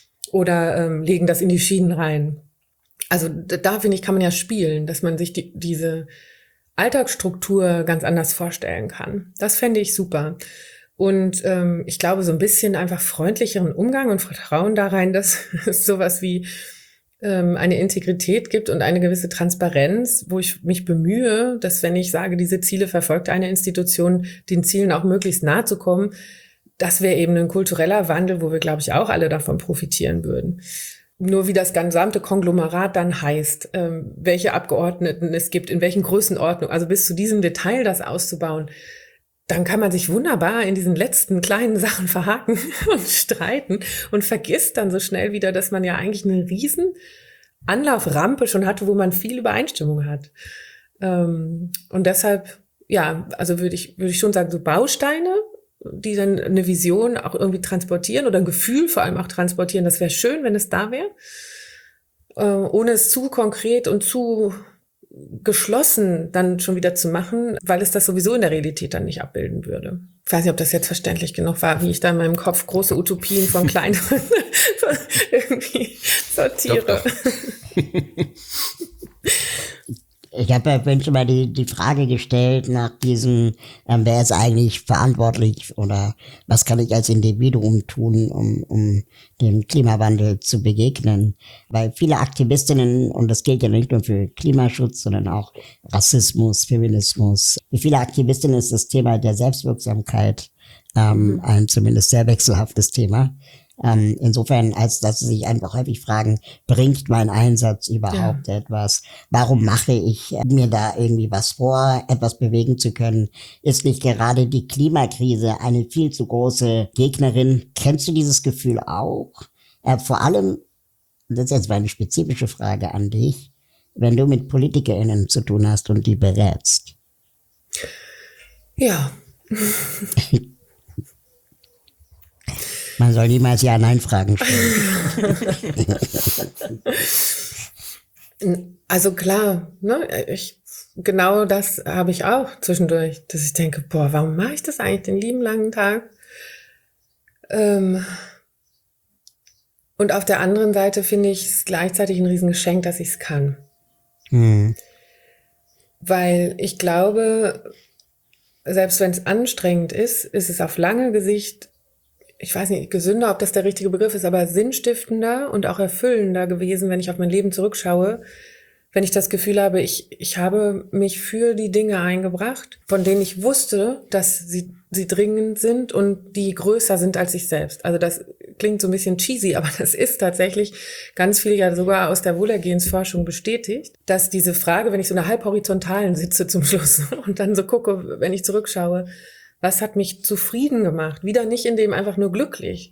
oder ähm, legen das in die Schienen rein. Also da, da finde ich, kann man ja spielen, dass man sich die, diese Alltagsstruktur ganz anders vorstellen kann. Das fände ich super. Und ähm, ich glaube, so ein bisschen einfach freundlicheren Umgang und Vertrauen da rein, dass es sowas wie ähm, eine Integrität gibt und eine gewisse Transparenz, wo ich mich bemühe, dass wenn ich sage, diese Ziele verfolgt eine Institution, den Zielen auch möglichst nahe zu kommen, das wäre eben ein kultureller Wandel, wo wir, glaube ich, auch alle davon profitieren würden. Nur wie das gesamte Konglomerat dann heißt, ähm, welche Abgeordneten es gibt, in welchen Größenordnungen, also bis zu diesem Detail das auszubauen, dann kann man sich wunderbar in diesen letzten kleinen Sachen verhaken und streiten und vergisst dann so schnell wieder, dass man ja eigentlich eine riesen Anlauframpe schon hatte, wo man viel Übereinstimmung hat. Ähm, und deshalb, ja, also würde ich, würde ich schon sagen, so Bausteine, die dann eine Vision auch irgendwie transportieren oder ein Gefühl vor allem auch transportieren, das wäre schön, wenn es da wäre, äh, ohne es zu konkret und zu geschlossen dann schon wieder zu machen, weil es das sowieso in der Realität dann nicht abbilden würde. Ich weiß nicht, ob das jetzt verständlich genug war, wie ich da in meinem Kopf große Utopien von kleineren irgendwie sortiere. Doch, doch. Ich habe ja vorhin schon mal die, die Frage gestellt nach diesem, ähm, wer ist eigentlich verantwortlich oder was kann ich als Individuum tun, um, um dem Klimawandel zu begegnen. Weil viele Aktivistinnen, und das gilt ja nicht nur für Klimaschutz, sondern auch Rassismus, Feminismus, für viele Aktivistinnen ist das Thema der Selbstwirksamkeit ähm, ein zumindest sehr wechselhaftes Thema. Ähm, insofern, als dass sie sich einfach häufig fragen, bringt mein Einsatz überhaupt ja. etwas? Warum mache ich mir da irgendwie was vor, etwas bewegen zu können? Ist nicht gerade die Klimakrise eine viel zu große Gegnerin? Kennst du dieses Gefühl auch? Äh, vor allem, das ist jetzt mal eine spezifische Frage an dich, wenn du mit PolitikerInnen zu tun hast und die berätst. Ja. Man soll niemals Ja-Nein-Fragen stellen. Also klar, ne, ich, genau das habe ich auch zwischendurch, dass ich denke, boah, warum mache ich das eigentlich den lieben langen Tag? Ähm, und auf der anderen Seite finde ich es gleichzeitig ein Riesengeschenk, dass ich es kann. Hm. Weil ich glaube, selbst wenn es anstrengend ist, ist es auf lange Gesicht, ich weiß nicht, gesünder, ob das der richtige Begriff ist, aber sinnstiftender und auch erfüllender gewesen, wenn ich auf mein Leben zurückschaue, wenn ich das Gefühl habe, ich, ich habe mich für die Dinge eingebracht, von denen ich wusste, dass sie, sie dringend sind und die größer sind als ich selbst. Also das klingt so ein bisschen cheesy, aber das ist tatsächlich ganz viel ja sogar aus der Wohlergehensforschung bestätigt, dass diese Frage, wenn ich so eine halb horizontalen sitze zum Schluss und dann so gucke, wenn ich zurückschaue, was hat mich zufrieden gemacht? Wieder nicht in dem einfach nur glücklich,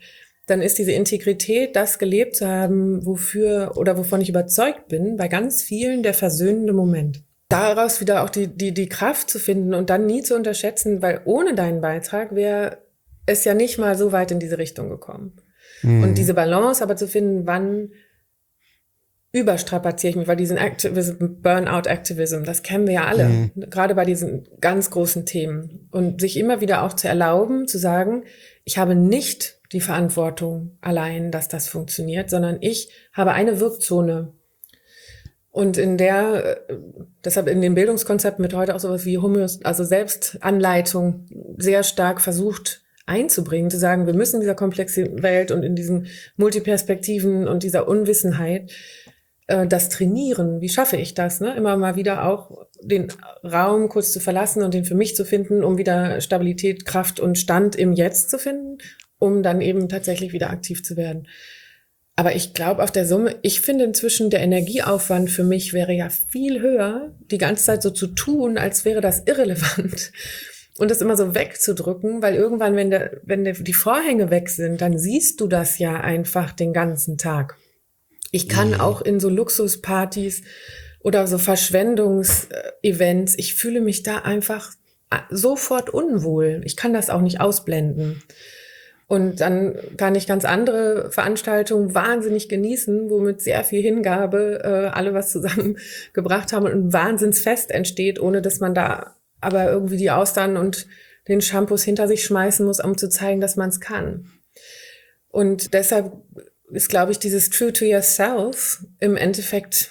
dann ist diese Integrität, das gelebt zu haben, wofür oder wovon ich überzeugt bin, bei ganz vielen der versöhnende Moment. Daraus wieder auch die, die, die Kraft zu finden und dann nie zu unterschätzen, weil ohne deinen Beitrag wäre es ja nicht mal so weit in diese Richtung gekommen. Mhm. Und diese Balance aber zu finden, wann überstrapaziere ich mich, weil diesen Activism, Burnout-Activism, das kennen wir ja alle, mhm. gerade bei diesen ganz großen Themen. Und sich immer wieder auch zu erlauben, zu sagen, ich habe nicht die Verantwortung allein, dass das funktioniert, sondern ich habe eine Wirkzone. Und in der, deshalb in dem Bildungskonzept wird heute auch sowas wie Homöost, also Selbstanleitung sehr stark versucht einzubringen, zu sagen, wir müssen in dieser komplexen Welt und in diesen Multiperspektiven und dieser Unwissenheit äh, das trainieren. Wie schaffe ich das? Ne? Immer mal wieder auch den Raum kurz zu verlassen und den für mich zu finden, um wieder Stabilität, Kraft und Stand im Jetzt zu finden, um dann eben tatsächlich wieder aktiv zu werden. Aber ich glaube auf der Summe, ich finde inzwischen der Energieaufwand für mich wäre ja viel höher, die ganze Zeit so zu tun, als wäre das irrelevant. Und das immer so wegzudrücken, weil irgendwann, wenn der, wenn der, die Vorhänge weg sind, dann siehst du das ja einfach den ganzen Tag. Ich kann mhm. auch in so Luxuspartys oder so Verschwendungsevents, ich fühle mich da einfach sofort unwohl. Ich kann das auch nicht ausblenden. Und dann kann ich ganz andere Veranstaltungen wahnsinnig genießen, wo mit sehr viel Hingabe äh, alle was zusammengebracht haben und ein Wahnsinnsfest entsteht, ohne dass man da aber irgendwie die Austern und den Shampoos hinter sich schmeißen muss, um zu zeigen, dass man es kann. Und deshalb ist, glaube ich, dieses True to Yourself im Endeffekt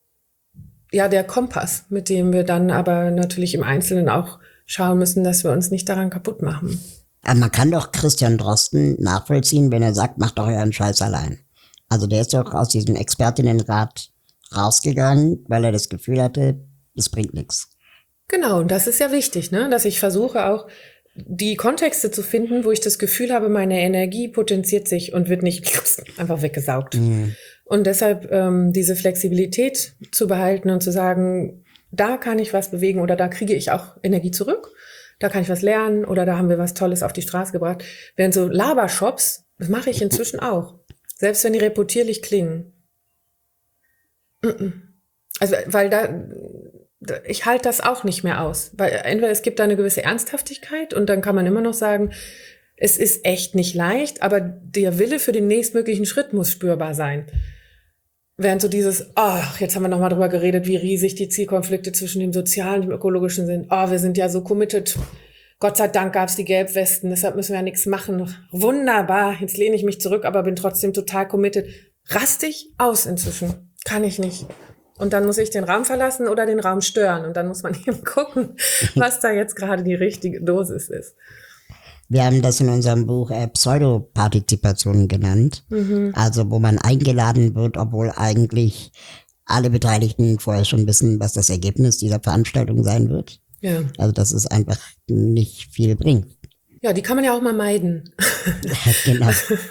ja der Kompass, mit dem wir dann aber natürlich im Einzelnen auch schauen müssen, dass wir uns nicht daran kaputt machen. Aber man kann doch Christian Drosten nachvollziehen, wenn er sagt, macht doch euren Scheiß allein. Also der ist doch aus diesem Expertinnenrat rausgegangen, weil er das Gefühl hatte, es bringt nichts. Genau, und das ist ja wichtig, ne, dass ich versuche auch die Kontexte zu finden, wo ich das Gefühl habe, meine Energie potenziert sich und wird nicht einfach weggesaugt. Mhm. Und deshalb ähm, diese Flexibilität zu behalten und zu sagen, da kann ich was bewegen oder da kriege ich auch Energie zurück, da kann ich was lernen oder da haben wir was Tolles auf die Straße gebracht. Während so Labershops, das mache ich inzwischen auch, selbst wenn die reputierlich klingen. Also, weil da... Ich halte das auch nicht mehr aus, weil entweder es gibt da eine gewisse Ernsthaftigkeit und dann kann man immer noch sagen, es ist echt nicht leicht, aber der Wille für den nächstmöglichen Schritt muss spürbar sein. Während so dieses, ach, jetzt haben wir nochmal drüber geredet, wie riesig die Zielkonflikte zwischen dem Sozialen und dem Ökologischen sind. Oh, wir sind ja so committed. Gott sei Dank gab es die Gelbwesten, deshalb müssen wir ja nichts machen. Wunderbar, jetzt lehne ich mich zurück, aber bin trotzdem total committed. Rastig aus inzwischen. Kann ich nicht. Und dann muss ich den Raum verlassen oder den Raum stören. Und dann muss man eben gucken, was da jetzt gerade die richtige Dosis ist. Wir haben das in unserem Buch äh, Pseudopartizipation genannt. Mhm. Also wo man eingeladen wird, obwohl eigentlich alle Beteiligten vorher schon wissen, was das Ergebnis dieser Veranstaltung sein wird. Ja. Also dass es einfach nicht viel bringt. Ja, die kann man ja auch mal meiden. Genau.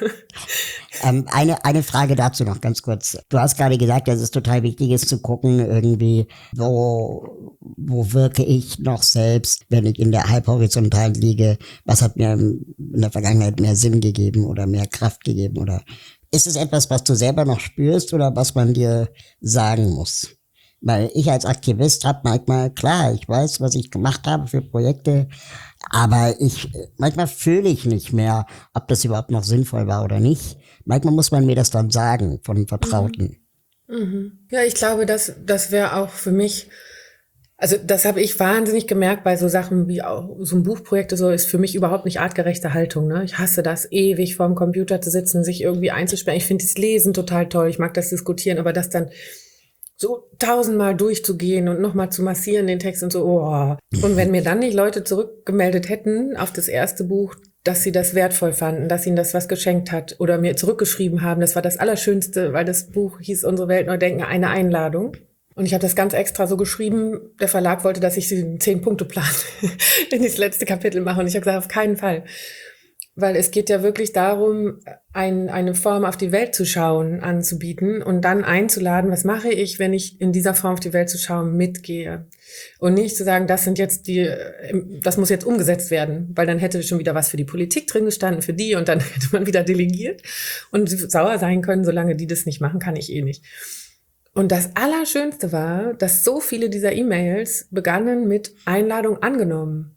ähm, eine, eine Frage dazu noch ganz kurz. Du hast gerade gesagt, dass es total wichtig ist zu gucken, irgendwie, wo, wo wirke ich noch selbst, wenn ich in der Halbhorizontalen liege? Was hat mir in der Vergangenheit mehr Sinn gegeben oder mehr Kraft gegeben? Oder ist es etwas, was du selber noch spürst oder was man dir sagen muss? Weil ich als Aktivist habe manchmal, klar, ich weiß, was ich gemacht habe für Projekte, aber ich, manchmal fühle ich nicht mehr, ob das überhaupt noch sinnvoll war oder nicht. Manchmal muss man mir das dann sagen von Vertrauten. Mhm. Mhm. Ja, ich glaube, das, das wäre auch für mich, also das habe ich wahnsinnig gemerkt bei so Sachen wie auch so ein Buchprojekt, so ist für mich überhaupt nicht artgerechte Haltung. Ne? Ich hasse das, ewig vorm Computer zu sitzen, sich irgendwie einzusperren. Ich finde das Lesen total toll, ich mag das Diskutieren, aber das dann so tausendmal durchzugehen und nochmal zu massieren den Text und so, oh. Und wenn mir dann nicht Leute zurückgemeldet hätten auf das erste Buch, dass sie das wertvoll fanden, dass ihnen das was geschenkt hat oder mir zurückgeschrieben haben, das war das Allerschönste, weil das Buch hieß Unsere Welt neu denken, eine Einladung. Und ich habe das ganz extra so geschrieben, der Verlag wollte, dass ich den Zehn-Punkte-Plan in das letzte Kapitel mache und ich habe gesagt, auf keinen Fall. Weil es geht ja wirklich darum, ein, eine Form auf die Welt zu schauen anzubieten und dann einzuladen, was mache ich, wenn ich in dieser Form auf die Welt zu schauen mitgehe. Und nicht zu sagen, das sind jetzt die, das muss jetzt umgesetzt werden, weil dann hätte schon wieder was für die Politik drin gestanden, für die, und dann hätte man wieder delegiert und sauer sein können, solange die das nicht machen, kann ich eh nicht. Und das Allerschönste war, dass so viele dieser E-Mails begannen mit Einladung angenommen.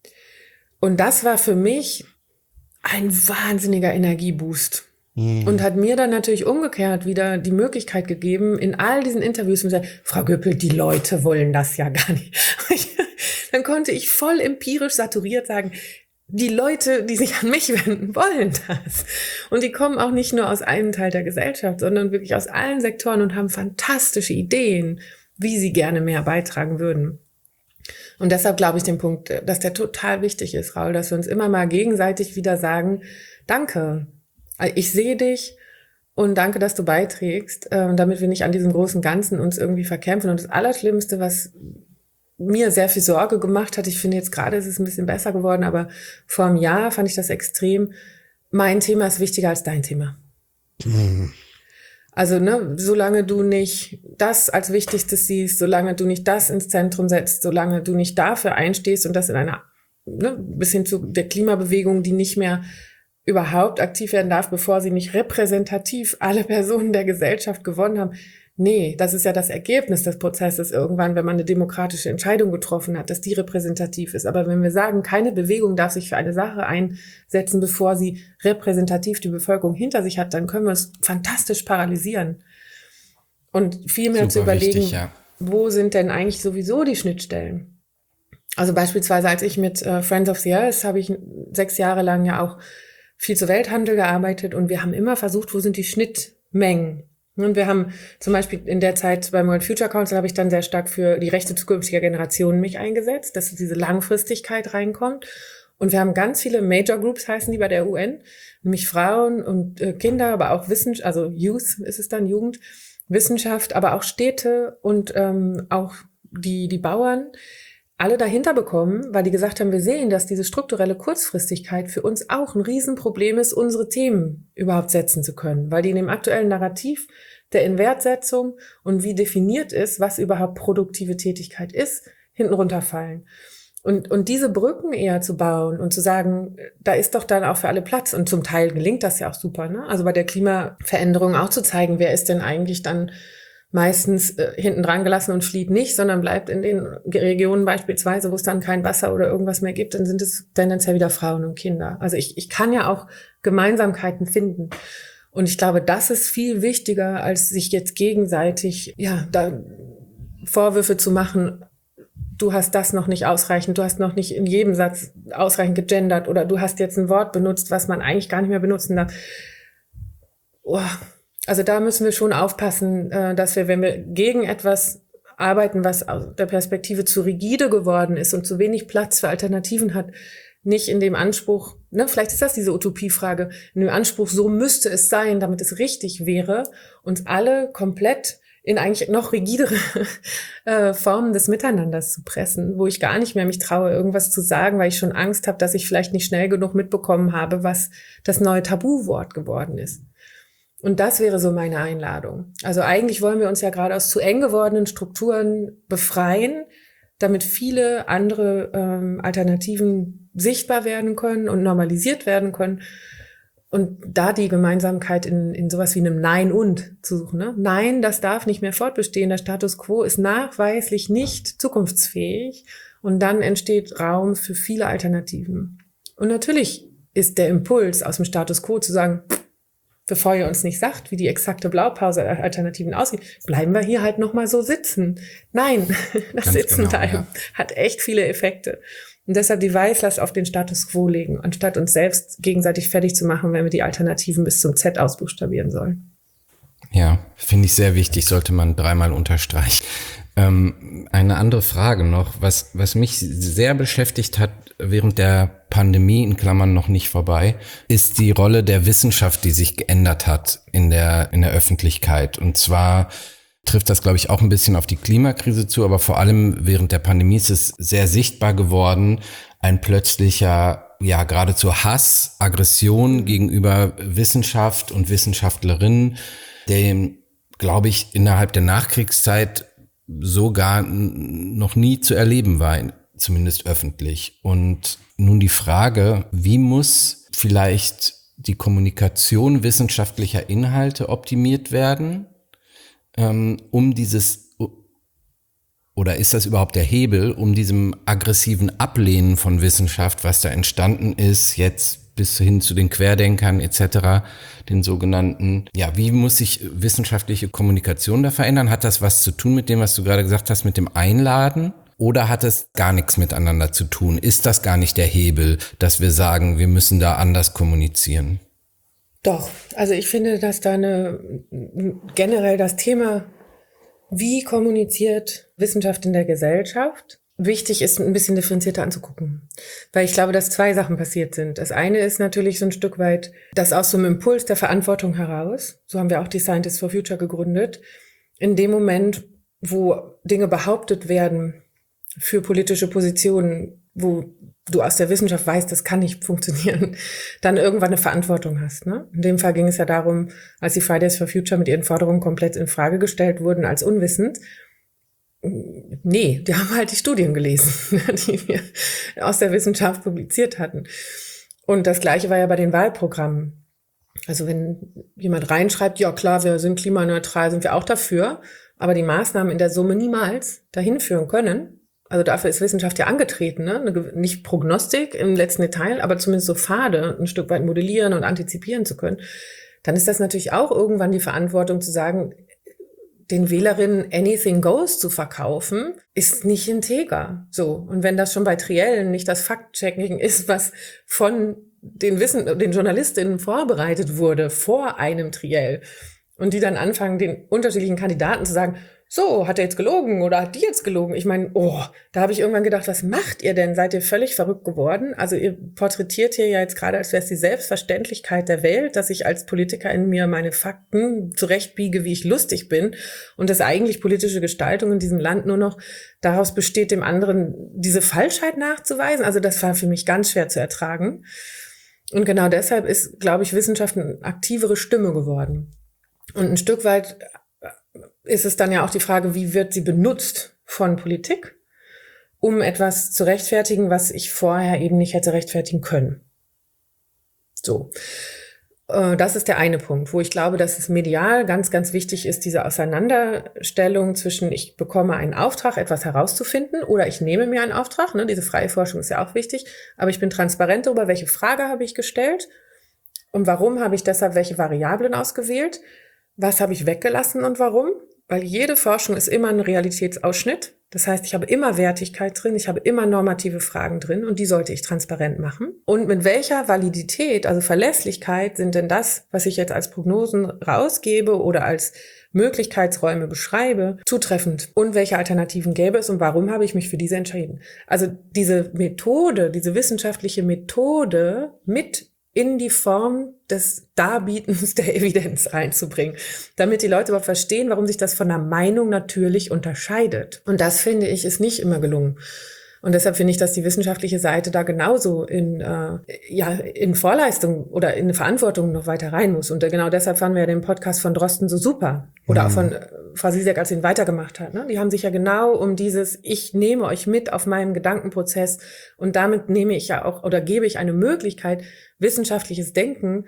Und das war für mich ein wahnsinniger Energieboost. Mhm. Und hat mir dann natürlich umgekehrt wieder die Möglichkeit gegeben, in all diesen Interviews zu sagen, Frau Göppel, die Leute wollen das ja gar nicht. Dann konnte ich voll empirisch saturiert sagen, die Leute, die sich an mich wenden, wollen das. Und die kommen auch nicht nur aus einem Teil der Gesellschaft, sondern wirklich aus allen Sektoren und haben fantastische Ideen, wie sie gerne mehr beitragen würden. Und deshalb glaube ich den Punkt, dass der total wichtig ist, Raul, dass wir uns immer mal gegenseitig wieder sagen, danke, ich sehe dich und danke, dass du beiträgst, damit wir nicht an diesem großen Ganzen uns irgendwie verkämpfen. Und das Allerschlimmste, was mir sehr viel Sorge gemacht hat, ich finde jetzt gerade ist es ein bisschen besser geworden, aber vor einem Jahr fand ich das extrem, mein Thema ist wichtiger als dein Thema. Mhm. Also, ne, solange du nicht das als Wichtigstes siehst, solange du nicht das ins Zentrum setzt, solange du nicht dafür einstehst und das in einer, ne, bis hin zu der Klimabewegung, die nicht mehr überhaupt aktiv werden darf, bevor sie nicht repräsentativ alle Personen der Gesellschaft gewonnen haben. Nee, das ist ja das Ergebnis des Prozesses irgendwann, wenn man eine demokratische Entscheidung getroffen hat, dass die repräsentativ ist. Aber wenn wir sagen, keine Bewegung darf sich für eine Sache einsetzen, bevor sie repräsentativ die Bevölkerung hinter sich hat, dann können wir uns fantastisch paralysieren. Und viel mehr zu überlegen, wichtig, ja. Wo sind denn eigentlich sowieso die Schnittstellen? Also beispielsweise, als ich mit äh, Friends of the Earth habe ich sechs Jahre lang ja auch viel zu Welthandel gearbeitet und wir haben immer versucht, wo sind die Schnittmengen? Und wir haben zum Beispiel in der Zeit beim World Future Council habe ich dann sehr stark für die Rechte zukünftiger Generationen mich eingesetzt, dass diese Langfristigkeit reinkommt. Und wir haben ganz viele Major Groups, heißen die bei der U N, nämlich Frauen und äh, Kinder, aber auch Wissenschaft, also Youth ist es dann, Jugend, Wissenschaft, aber auch Städte und ähm, auch die die Bauern, alle dahinter bekommen, weil die gesagt haben, wir sehen, dass diese strukturelle Kurzfristigkeit für uns auch ein Riesenproblem ist, unsere Themen überhaupt setzen zu können, weil die in dem aktuellen Narrativ der Inwertsetzung und wie definiert ist, was überhaupt produktive Tätigkeit ist, hinten runterfallen. Und, und diese Brücken eher zu bauen und zu sagen, da ist doch dann auch für alle Platz. Und zum Teil gelingt das ja auch super, ne? Also bei der Klimaveränderung auch zu zeigen, wer ist denn eigentlich dann meistens äh, hinten dran gelassen und flieht nicht, sondern bleibt in den Regionen beispielsweise, wo es dann kein Wasser oder irgendwas mehr gibt, dann sind es tendenziell wieder Frauen und Kinder. Also ich, ich kann ja auch Gemeinsamkeiten finden. Und ich glaube, das ist viel wichtiger, als sich jetzt gegenseitig, ja, da Vorwürfe zu machen, du hast das noch nicht ausreichend, du hast noch nicht in jedem Satz ausreichend gegendert oder du hast jetzt ein Wort benutzt, was man eigentlich gar nicht mehr benutzen darf. Oh. Also da müssen wir schon aufpassen, dass wir, wenn wir gegen etwas arbeiten, was aus der Perspektive zu rigide geworden ist und zu wenig Platz für Alternativen hat, nicht in dem Anspruch, ne, vielleicht ist das diese Utopiefrage, in dem Anspruch, so müsste es sein, damit es richtig wäre, uns alle komplett in eigentlich noch rigidere äh, Formen des Miteinanders zu pressen, wo ich gar nicht mehr mich traue, irgendwas zu sagen, weil ich schon Angst habe, dass ich vielleicht nicht schnell genug mitbekommen habe, was das neue Tabuwort geworden ist. Und das wäre so meine Einladung. Also eigentlich wollen wir uns ja gerade aus zu eng gewordenen Strukturen befreien, damit viele andere ähm, Alternativen sichtbar werden können und normalisiert werden können. Und da die Gemeinsamkeit in, in sowas wie einem Nein und zu suchen. Ne? Nein, das darf nicht mehr fortbestehen. Der Status quo ist nachweislich nicht zukunftsfähig. Und dann entsteht Raum für viele Alternativen. Und natürlich ist der Impuls aus dem Status quo zu sagen, bevor ihr uns nicht sagt, wie die exakte Blaupause-Alternativen aussieht, bleiben wir hier halt nochmal so sitzen. Nein, das Ganz Sitzen genau, bleiben ja. hat echt viele Effekte. Und deshalb die Weißlast auf den Status quo legen, anstatt uns selbst gegenseitig fertig zu machen, wenn wir die Alternativen bis zum Z ausbuchstabieren sollen. Ja, finde ich sehr wichtig, sollte man dreimal unterstreichen. Ähm, eine andere Frage noch, was, was mich sehr beschäftigt hat während der Pandemie, in Klammern noch nicht vorbei, ist die Rolle der Wissenschaft, die sich geändert hat in der, in der Öffentlichkeit. Und zwar trifft das, glaube ich, auch ein bisschen auf die Klimakrise zu, aber vor allem während der Pandemie ist es sehr sichtbar geworden, ein plötzlicher ja geradezu Hass, Aggression gegenüber Wissenschaft und Wissenschaftlerinnen, dem, glaube ich, innerhalb der Nachkriegszeit so gar noch nie zu erleben war, zumindest öffentlich. Und nun die Frage, wie muss vielleicht die Kommunikation wissenschaftlicher Inhalte optimiert werden, ähm, um dieses, oder ist das überhaupt der Hebel, um diesem aggressiven Ablehnen von Wissenschaft, was da entstanden ist, jetzt bis hin zu den Querdenkern et cetera, den sogenannten, ja, wie muss sich wissenschaftliche Kommunikation da verändern? Hat das was zu tun mit dem, was du gerade gesagt hast, mit dem Einladen? Oder hat es gar nichts miteinander zu tun? Ist das gar nicht der Hebel, dass wir sagen, wir müssen da anders kommunizieren? Doch, also ich finde, dass da eine, generell das Thema, wie kommuniziert Wissenschaft in der Gesellschaft, wichtig ist, ein bisschen differenzierter anzugucken. Weil ich glaube, dass zwei Sachen passiert sind. Das eine ist natürlich so ein Stück weit, das aus so einem Impuls der Verantwortung heraus, so haben wir auch die Scientists for Future gegründet, in dem Moment, wo Dinge behauptet werden für politische Positionen, wo du aus der Wissenschaft weißt, das kann nicht funktionieren, dann irgendwann eine Verantwortung hast. Ne? In dem Fall ging es ja darum, als die Fridays for Future mit ihren Forderungen komplett in Frage gestellt wurden als unwissend. Nee, die haben halt die Studien gelesen, die wir aus der Wissenschaft publiziert hatten. Und das Gleiche war ja bei den Wahlprogrammen. Also wenn jemand reinschreibt, ja klar, wir sind klimaneutral, sind wir auch dafür, aber die Maßnahmen in der Summe niemals dahin führen können. Also dafür ist Wissenschaft ja angetreten, ne? Nicht Prognostik im letzten Detail, aber zumindest so Pfade ein Stück weit modellieren und antizipieren zu können. Dann ist das natürlich auch irgendwann die Verantwortung zu sagen, den Wählerinnen anything goes zu verkaufen, ist nicht integer. So. Und wenn das schon bei Triellen nicht das Fact-Checking ist, was von den Wissen, den Journalistinnen vorbereitet wurde vor einem Triell, und die dann anfangen, den unterschiedlichen Kandidaten zu sagen, so, hat er jetzt gelogen oder hat die jetzt gelogen? Ich meine, oh, da habe ich irgendwann gedacht, was macht ihr denn? Seid ihr völlig verrückt geworden? Also ihr porträtiert hier ja jetzt gerade, als wäre es die Selbstverständlichkeit der Welt, dass ich als Politikerin mir meine Fakten zurechtbiege, wie ich lustig bin, und dass eigentlich politische Gestaltung in diesem Land nur noch daraus besteht, dem anderen diese Falschheit nachzuweisen. Also das war für mich ganz schwer zu ertragen. Und genau deshalb ist, glaube ich, Wissenschaft eine aktivere Stimme geworden. Und ein Stück weit ist es dann ja auch die Frage, wie wird sie benutzt von Politik, um etwas zu rechtfertigen, was ich vorher eben nicht hätte rechtfertigen können. So, das ist der eine Punkt, wo ich glaube, dass es medial ganz, ganz wichtig ist, diese Auseinanderstellung zwischen, ich bekomme einen Auftrag, etwas herauszufinden, oder ich nehme mir einen Auftrag, ne, diese freie Forschung ist ja auch wichtig, aber ich bin transparent darüber, welche Frage habe ich gestellt und warum habe ich deshalb welche Variablen ausgewählt, was habe ich weggelassen und warum. Weil jede Forschung ist immer ein Realitätsausschnitt. Das heißt, ich habe immer Wertigkeit drin, ich habe immer normative Fragen drin und die sollte ich transparent machen. Und mit welcher Validität, also Verlässlichkeit, sind denn das, was ich jetzt als Prognosen rausgebe oder als Möglichkeitsräume beschreibe, zutreffend? Und welche Alternativen gäbe es und warum habe ich mich für diese entschieden? Also diese Methode, diese wissenschaftliche Methode mit in die Form des Darbietens der Evidenz einzubringen, damit die Leute überhaupt verstehen, warum sich das von der Meinung natürlich unterscheidet. Und das, finde ich, ist nicht immer gelungen. Und deshalb finde ich, dass die wissenschaftliche Seite da genauso in, äh, ja, in Vorleistung oder in Verantwortung noch weiter rein muss. Und genau deshalb fanden wir ja den Podcast von Drosten so super. Oder mhm. auch von äh, Frau Zizek, als sie ihn weitergemacht hat. Ne? Die haben sich ja genau um dieses, ich nehme euch mit auf meinem Gedankenprozess und damit nehme ich ja auch oder gebe ich eine Möglichkeit, wissenschaftliches Denken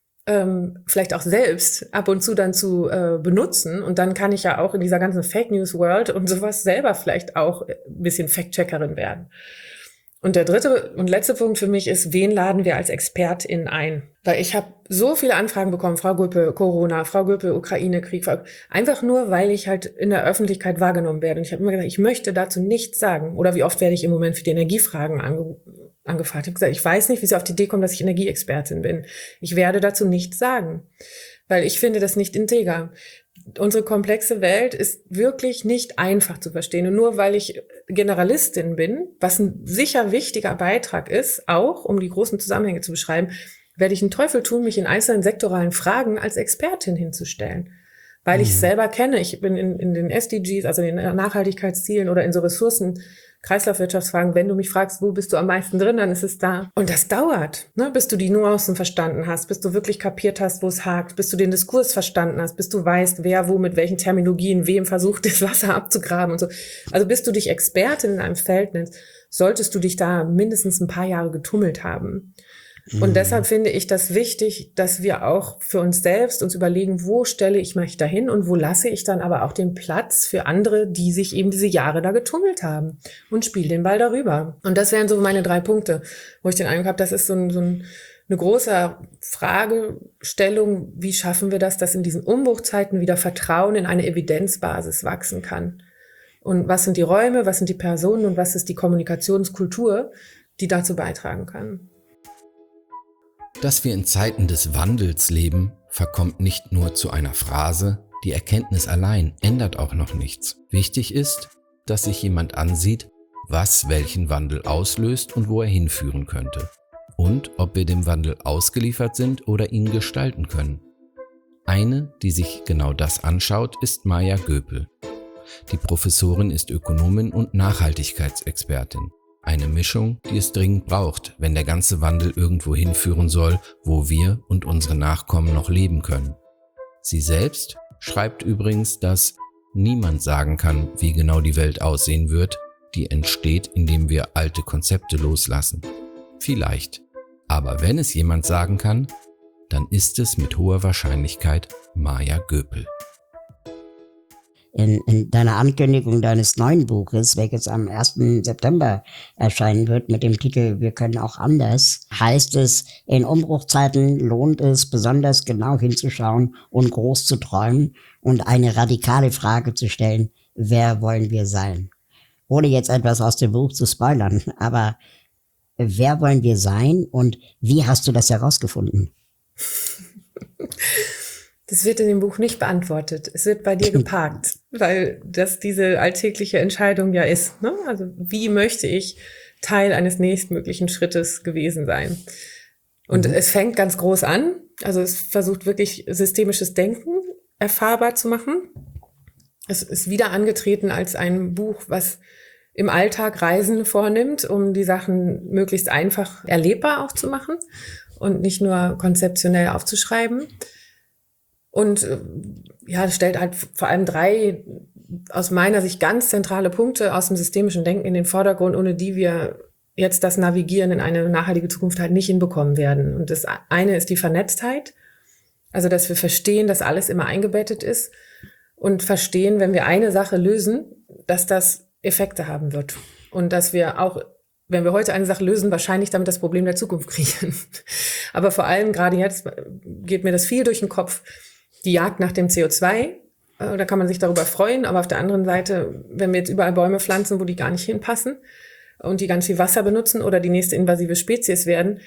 ähm, vielleicht auch selbst ab und zu dann zu äh, benutzen. Und dann kann ich ja auch in dieser ganzen Fake News World und sowas selber vielleicht auch ein bisschen Fact-Checkerin werden. Und der dritte und letzte Punkt für mich ist, wen laden wir als ExpertInnen ein? Weil ich habe so viele Anfragen bekommen, Frau Göpel, Corona, Frau Göpel, Ukraine-Krieg, einfach nur, weil ich halt in der Öffentlichkeit wahrgenommen werde. Und ich habe immer gesagt, ich möchte dazu nichts sagen. Oder wie oft werde ich im Moment für die Energiefragen ange- angefragt. Ich habe gesagt, ich weiß nicht, wie sie auf die Idee kommen, dass ich Energieexpertin bin. Ich werde dazu nichts sagen, weil ich finde das nicht integer. Unsere komplexe Welt ist wirklich nicht einfach zu verstehen. Und nur weil ich Generalistin bin, was ein sicher wichtiger Beitrag ist, auch um die großen Zusammenhänge zu beschreiben, werde ich einen Teufel tun, mich in einzelnen sektoralen Fragen als Expertin hinzustellen. Weil mhm. ich es selber kenne. Ich bin in, in den S D Gs, also in den Nachhaltigkeitszielen oder in so Ressourcen Kreislaufwirtschaftsfragen, wenn du mich fragst, wo bist du am meisten drin, dann ist es da. Und das dauert, ne? Bis du die Nuancen verstanden hast, bis du wirklich kapiert hast, wo es hakt, bis du den Diskurs verstanden hast, bis du weißt, wer wo mit welchen Terminologien wem versucht, das Wasser abzugraben und so. Also bis du dich Expertin in einem Feld nennst, solltest du dich da mindestens ein paar Jahre getummelt haben. Und mhm. deshalb finde ich das wichtig, dass wir auch für uns selbst uns überlegen, wo stelle ich mich dahin und wo lasse ich dann aber auch den Platz für andere, die sich eben diese Jahre da getummelt haben, und spiele den Ball darüber. Und das wären so meine drei Punkte, wo ich den Eindruck habe, das ist so, ein, so ein, eine große Fragestellung, wie schaffen wir das, dass in diesen Umbruchzeiten wieder Vertrauen in eine Evidenzbasis wachsen kann. Und was sind die Räume, was sind die Personen und was ist die Kommunikationskultur, die dazu beitragen kann. Dass wir in Zeiten des Wandels leben, verkommt nicht nur zu einer Phrase. Die Erkenntnis allein ändert auch noch nichts. Wichtig ist, dass sich jemand ansieht, was welchen Wandel auslöst und wo er hinführen könnte. Und ob wir dem Wandel ausgeliefert sind oder ihn gestalten können. Eine, die sich genau das anschaut, ist Maya Göpel. Die Professorin ist Ökonomin und Nachhaltigkeitsexpertin. Eine Mischung, die es dringend braucht, wenn der ganze Wandel irgendwo hinführen soll, wo wir und unsere Nachkommen noch leben können. Sie selbst schreibt übrigens, dass niemand sagen kann, wie genau die Welt aussehen wird, die entsteht, indem wir alte Konzepte loslassen. Vielleicht. Aber wenn es jemand sagen kann, dann ist es mit hoher Wahrscheinlichkeit Maya Göpel. In, in deiner Ankündigung deines neuen Buches, welches am ersten September erscheinen wird mit dem Titel Wir können auch anders, heißt es, in Umbruchzeiten lohnt es besonders genau hinzuschauen und groß zu träumen und eine radikale Frage zu stellen: Wer wollen wir sein? Ohne jetzt etwas aus dem Buch zu spoilern, aber wer wollen wir sein und wie hast du das herausgefunden? Das wird in dem Buch nicht beantwortet. Es wird bei dir geparkt, weil das diese alltägliche Entscheidung ja ist, ne? Also wie möchte ich Teil eines nächstmöglichen Schrittes gewesen sein? Und mhm. es fängt ganz groß an. Also es versucht wirklich systemisches Denken erfahrbar zu machen. Es ist wieder angetreten als ein Buch, was im Alltag Reisen vornimmt, um die Sachen möglichst einfach erlebbar auch zu machen und nicht nur konzeptionell aufzuschreiben. Und ja, das stellt halt vor allem drei aus meiner Sicht ganz zentrale Punkte aus dem systemischen Denken in den Vordergrund, ohne die wir jetzt das Navigieren in eine nachhaltige Zukunft halt nicht hinbekommen werden. Und das eine ist die Vernetztheit, also dass wir verstehen, dass alles immer eingebettet ist und verstehen, wenn wir eine Sache lösen, dass das Effekte haben wird und dass wir auch, wenn wir heute eine Sache lösen, wahrscheinlich damit das Problem der Zukunft kriegen. Aber vor allem gerade jetzt geht mir das viel durch den Kopf, die Jagd nach dem C O zwei, äh, da kann man sich darüber freuen, aber auf der anderen Seite, wenn wir jetzt überall Bäume pflanzen, wo die gar nicht hinpassen und die ganz viel Wasser benutzen oder die nächste invasive Spezies werden,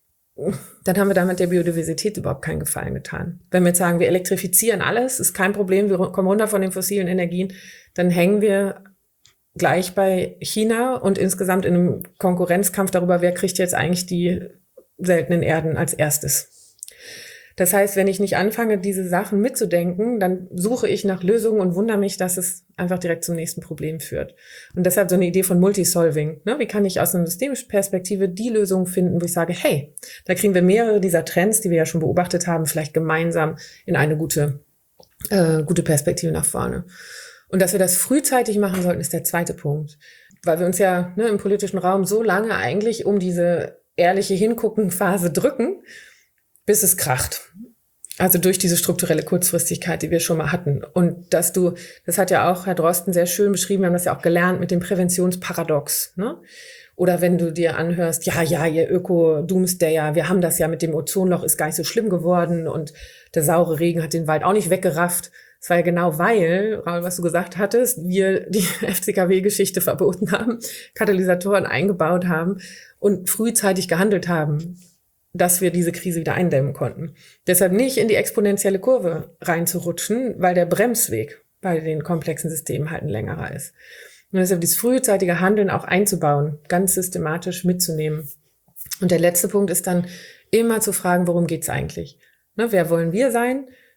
dann haben wir damit der Biodiversität überhaupt keinen Gefallen getan. Wenn wir jetzt sagen, wir elektrifizieren alles, ist kein Problem, wir kommen runter von den fossilen Energien, dann hängen wir gleich bei China und insgesamt in einem Konkurrenzkampf darüber, wer kriegt jetzt eigentlich die seltenen Erden als erstes. Das heißt, wenn ich nicht anfange, diese Sachen mitzudenken, dann suche ich nach Lösungen und wundere mich, dass es einfach direkt zum nächsten Problem führt. Und deshalb so eine Idee von Multisolving. Ne? Wie kann ich aus einer systemischen Perspektive die Lösung finden, wo ich sage, hey, da kriegen wir mehrere dieser Trends, die wir ja schon beobachtet haben, vielleicht gemeinsam in eine gute, äh, gute Perspektive nach vorne. Und dass wir das frühzeitig machen sollten, ist der zweite Punkt. Weil wir uns ja ne, im politischen Raum so lange eigentlich um diese ehrliche Hingucken-Phase drücken, bis es kracht. Also durch diese strukturelle Kurzfristigkeit, die wir schon mal hatten. Und dass du, das hat ja auch Herr Drosten sehr schön beschrieben, wir haben das ja auch gelernt mit dem Präventionsparadox, ne? Oder wenn du dir anhörst, ja, ja, ihr Öko-Doomsdayer, wir haben das ja mit dem Ozonloch, ist gar nicht so schlimm geworden und der saure Regen hat den Wald auch nicht weggerafft. Das war ja genau weil, Raul, was du gesagt hattest, wir die F C K W-Geschichte verboten haben, Katalysatoren eingebaut haben und frühzeitig gehandelt haben, dass wir diese Krise wieder eindämmen konnten. Deshalb nicht in die exponentielle Kurve reinzurutschen, weil der Bremsweg bei den komplexen Systemen halt ein längerer ist. Und deshalb dieses frühzeitige Handeln auch einzubauen, ganz systematisch mitzunehmen. Und der letzte Punkt ist dann immer zu fragen, worum geht's eigentlich? Ne, wer wollen wir sein?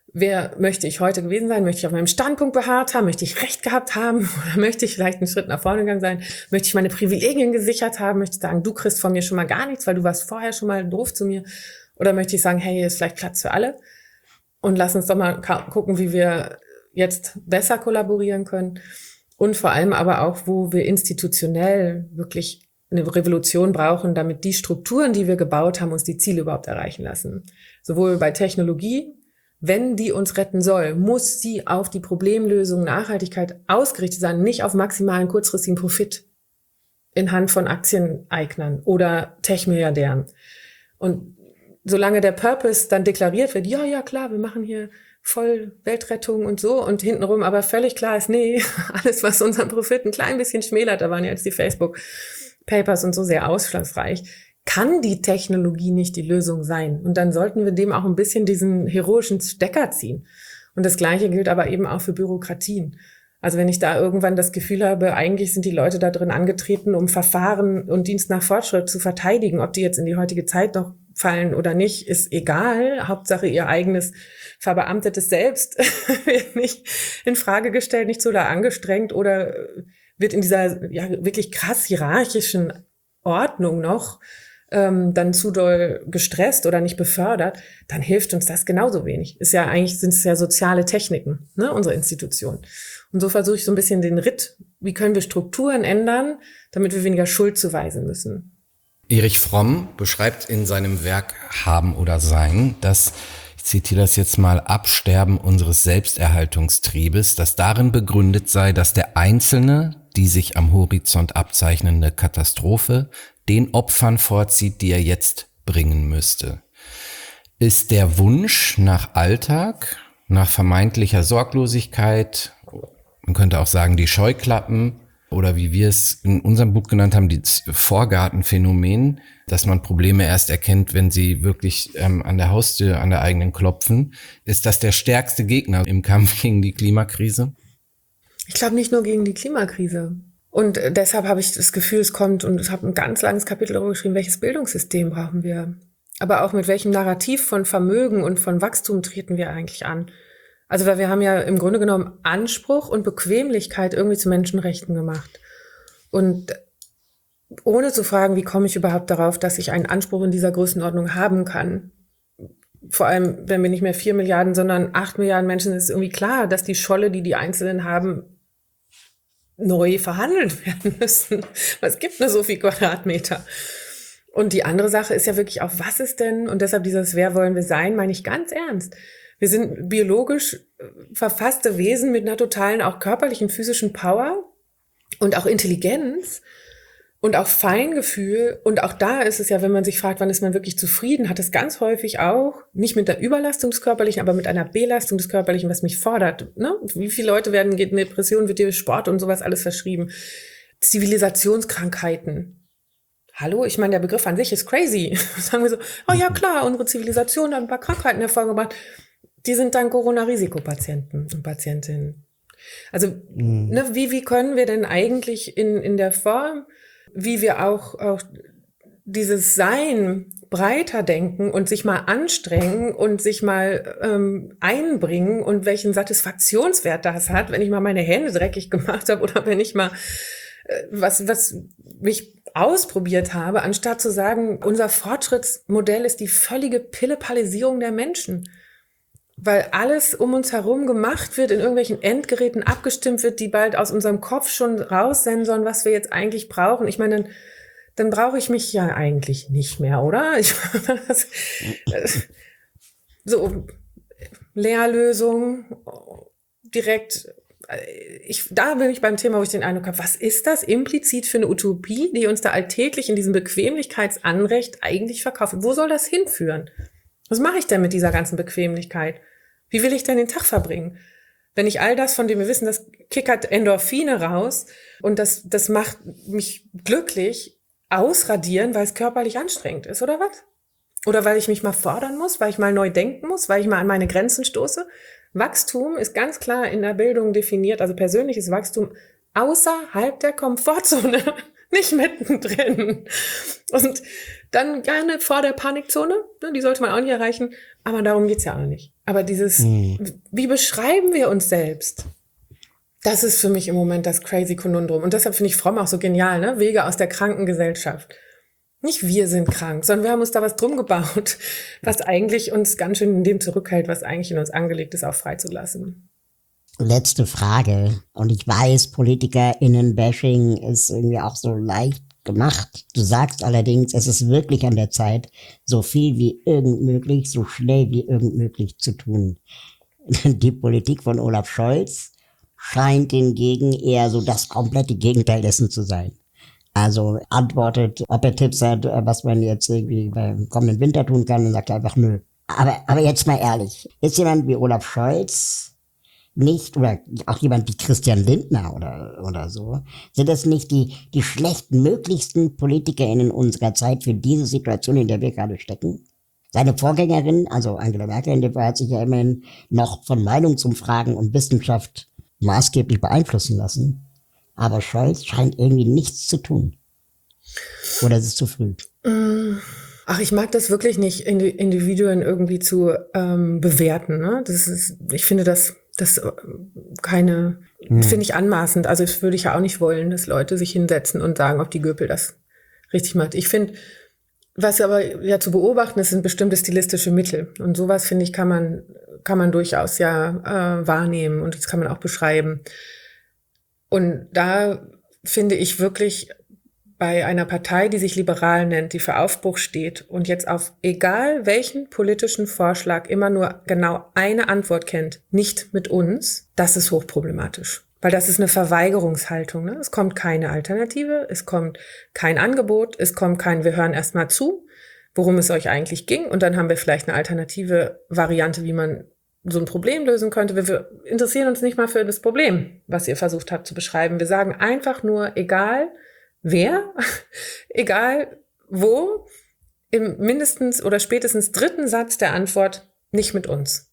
wer möchte ich heute gewesen sein? Möchte ich auf meinem Standpunkt beharrt haben? Möchte ich Recht gehabt haben? Oder möchte ich vielleicht einen Schritt nach vorne gegangen sein? Möchte ich meine Privilegien gesichert haben? Möchte ich sagen, du kriegst von mir schon mal gar nichts, weil du warst vorher schon mal doof zu mir? Oder möchte ich sagen, hey, hier ist vielleicht Platz für alle? Und lass uns doch mal gucken, wie wir jetzt besser kollaborieren können. Und vor allem aber auch, wo wir institutionell wirklich eine Revolution brauchen, damit die Strukturen, die wir gebaut haben, uns die Ziele überhaupt erreichen lassen. Sowohl bei Technologie, wenn die uns retten soll, muss sie auf die Problemlösung Nachhaltigkeit ausgerichtet sein, nicht auf maximalen kurzfristigen Profit in Hand von Aktieneignern oder Tech-Milliardären. Und solange der Purpose dann deklariert wird, ja, ja, klar, wir machen hier voll Weltrettung und so, und hintenrum aber völlig klar ist, nee, alles, was unseren Profit ein klein bisschen schmälert, da waren ja jetzt die Facebook-Papers und so sehr ausschlussreich, kann die Technologie nicht die Lösung sein. Und dann sollten wir dem auch ein bisschen diesen heroischen Stecker ziehen. Und das Gleiche gilt aber eben auch für Bürokratien. Also wenn ich da irgendwann das Gefühl habe, eigentlich sind die Leute da drin angetreten, um Verfahren und Dienst nach Fortschritt zu verteidigen, ob die jetzt in die heutige Zeit noch fallen oder nicht, ist egal. Hauptsache ihr eigenes verbeamtetes Selbst wird nicht in Frage gestellt, nicht so da angestrengt oder wird in dieser ja wirklich krass hierarchischen Ordnung noch ähm, dann zu doll gestresst oder nicht befördert, dann hilft uns das genauso wenig. Ist ja eigentlich, sind es ja soziale Techniken, ne, unsere Institution. Und so versuche ich so ein bisschen den Ritt, wie können wir Strukturen ändern, damit wir weniger Schuld zuweisen müssen. Erich Fromm beschreibt in seinem Werk Haben oder Sein, dass, ich zitiere das jetzt mal, Absterben unseres Selbsterhaltungstriebes, das darin begründet sei, dass der Einzelne die sich am Horizont abzeichnende Katastrophe den Opfern vorzieht, die er jetzt bringen müsste. Ist der Wunsch nach Alltag, nach vermeintlicher Sorglosigkeit, man könnte auch sagen die Scheuklappen, oder wie wir es in unserem Buch genannt haben, das Vorgartenphänomen, dass man Probleme erst erkennt, wenn sie wirklich ähm, an der Haustür, an der eigenen klopfen. Ist das der stärkste Gegner im Kampf gegen die Klimakrise? Ich glaube nicht nur gegen die Klimakrise. Und deshalb habe ich das Gefühl, es kommt, und ich habe ein ganz langes Kapitel darüber geschrieben, welches Bildungssystem brauchen wir. Aber auch mit welchem Narrativ von Vermögen und von Wachstum treten wir eigentlich an. Also weil wir haben ja im Grunde genommen Anspruch und Bequemlichkeit irgendwie zu Menschenrechten gemacht. Und ohne zu fragen, wie komme ich überhaupt darauf, dass ich einen Anspruch in dieser Größenordnung haben kann. Vor allem, wenn wir nicht mehr vier Milliarden, sondern acht Milliarden Menschen, ist irgendwie klar, dass die Scholle, die die Einzelnen haben, neu verhandelt werden müssen. Es gibt nur so viel Quadratmeter. Und die andere Sache ist ja wirklich auch, was ist denn, und deshalb dieses Wer wollen wir sein, meine ich ganz ernst. Wir sind biologisch verfasste Wesen mit einer totalen, auch körperlichen, physischen Power und auch Intelligenz und auch Feingefühl. Und auch da ist es ja, wenn man sich fragt, wann ist man wirklich zufrieden, hat es ganz häufig auch, nicht mit der Überlastung des Körperlichen, aber mit einer Belastung des Körperlichen, was mich fordert. Ne? Wie viele Leute werden in Depressionen, wird dir Sport und sowas alles verschrieben. Zivilisationskrankheiten. Hallo, ich meine, der Begriff an sich ist crazy. Sagen wir so, oh ja klar, unsere Zivilisation hat ein paar Krankheiten hervorgebracht. Die sind dann Corona-Risikopatienten und Patientinnen. Also, mhm. ne, wie, wie können wir denn eigentlich in, in der Form, wie wir auch, auch dieses Sein breiter denken und sich mal anstrengen und sich mal ähm, einbringen und welchen Satisfaktionswert das hat, wenn ich mal meine Hände dreckig gemacht habe oder wenn ich mal äh, was, was mich ausprobiert habe, anstatt zu sagen, unser Fortschrittsmodell ist die völlige Pille-Pallisierung der Menschen. Weil alles um uns herum gemacht wird, in irgendwelchen Endgeräten abgestimmt wird, die bald aus unserem Kopf schon raussensoren, was wir jetzt eigentlich brauchen. Ich meine, dann, dann brauche ich mich ja eigentlich nicht mehr, oder? Ich, das, so, Lehrlösung, direkt, ich, da bin ich beim Thema, wo ich den Eindruck habe, was ist das implizit für eine Utopie, die uns da alltäglich in diesem Bequemlichkeitsanrecht eigentlich verkaufen? Wo soll das hinführen? Was mache ich denn mit dieser ganzen Bequemlichkeit? Wie will ich denn den Tag verbringen? Wenn ich all das, von dem wir wissen, das kickert Endorphine raus und das, das macht mich glücklich, ausradieren, weil es körperlich anstrengend ist, oder was? Oder weil ich mich mal fordern muss, weil ich mal neu denken muss, weil ich mal an meine Grenzen stoße? Wachstum ist ganz klar in der Bildung definiert, also persönliches Wachstum außerhalb der Komfortzone. Nicht mittendrin. Und dann gerne vor der Panikzone, ne, die sollte man auch nicht erreichen, aber darum geht's ja auch nicht. Aber dieses, hm. wie beschreiben wir uns selbst? Das ist für mich im Moment das crazy Konundrum. Und deshalb finde ich Fromm auch so genial, ne? Wege aus der Krankengesellschaft. Nicht wir sind krank, sondern wir haben uns da was drum gebaut, was eigentlich uns ganz schön in dem zurückhält, was eigentlich in uns angelegt ist, auch freizulassen. Letzte Frage. Und ich weiß, PolitikerInnen-Bashing ist irgendwie auch so leicht gemacht. Du sagst allerdings, es ist wirklich an der Zeit, so viel wie irgend möglich, so schnell wie irgend möglich zu tun. Die Politik von Olaf Scholz scheint hingegen eher so das komplette Gegenteil dessen zu sein. Also antwortet, ob er Tipps hat, was man jetzt irgendwie beim kommenden Winter tun kann, und sagt einfach nö. Aber, aber jetzt mal ehrlich, ist jemand wie Olaf Scholz nicht, oder auch jemand wie Christian Lindner oder, oder so, sind das nicht die, die schlechten möglichsten PolitikerInnen unserer Zeit für diese Situation, in der wir gerade stecken? Seine Vorgängerin, also Angela Merkel, in dem Fall hat sich ja immerhin noch von Meinungsumfragen und Wissenschaft maßgeblich beeinflussen lassen. Aber Scholz scheint irgendwie nichts zu tun. Oder ist es zu früh? Ach, ich mag das wirklich nicht, Individuen irgendwie zu ähm, bewerten. Ne? Das ist, ich finde das, das keine, hm. finde ich anmaßend. Also das würde ich ja auch nicht wollen, dass Leute sich hinsetzen und sagen, ob die Göpel das richtig macht. Ich finde, was aber ja zu beobachten ist, sind bestimmte stilistische Mittel. Und sowas, finde ich, kann man, kann man durchaus ja äh, wahrnehmen und das kann man auch beschreiben. Und da finde ich wirklich bei einer Partei, die sich liberal nennt, die für Aufbruch steht und jetzt auf egal welchen politischen Vorschlag immer nur genau eine Antwort kennt, nicht mit uns, das ist hochproblematisch. Weil das ist eine Verweigerungshaltung. Ne? Es kommt keine Alternative, es kommt kein Angebot, es kommt kein, wir hören erstmal zu, worum es euch eigentlich ging und dann haben wir vielleicht eine alternative Variante, wie man so ein Problem lösen könnte. Wir interessieren uns nicht mal für das Problem, was ihr versucht habt zu beschreiben. Wir sagen einfach nur, egal wer, egal wo, im mindestens oder spätestens dritten Satz der Antwort, nicht mit uns.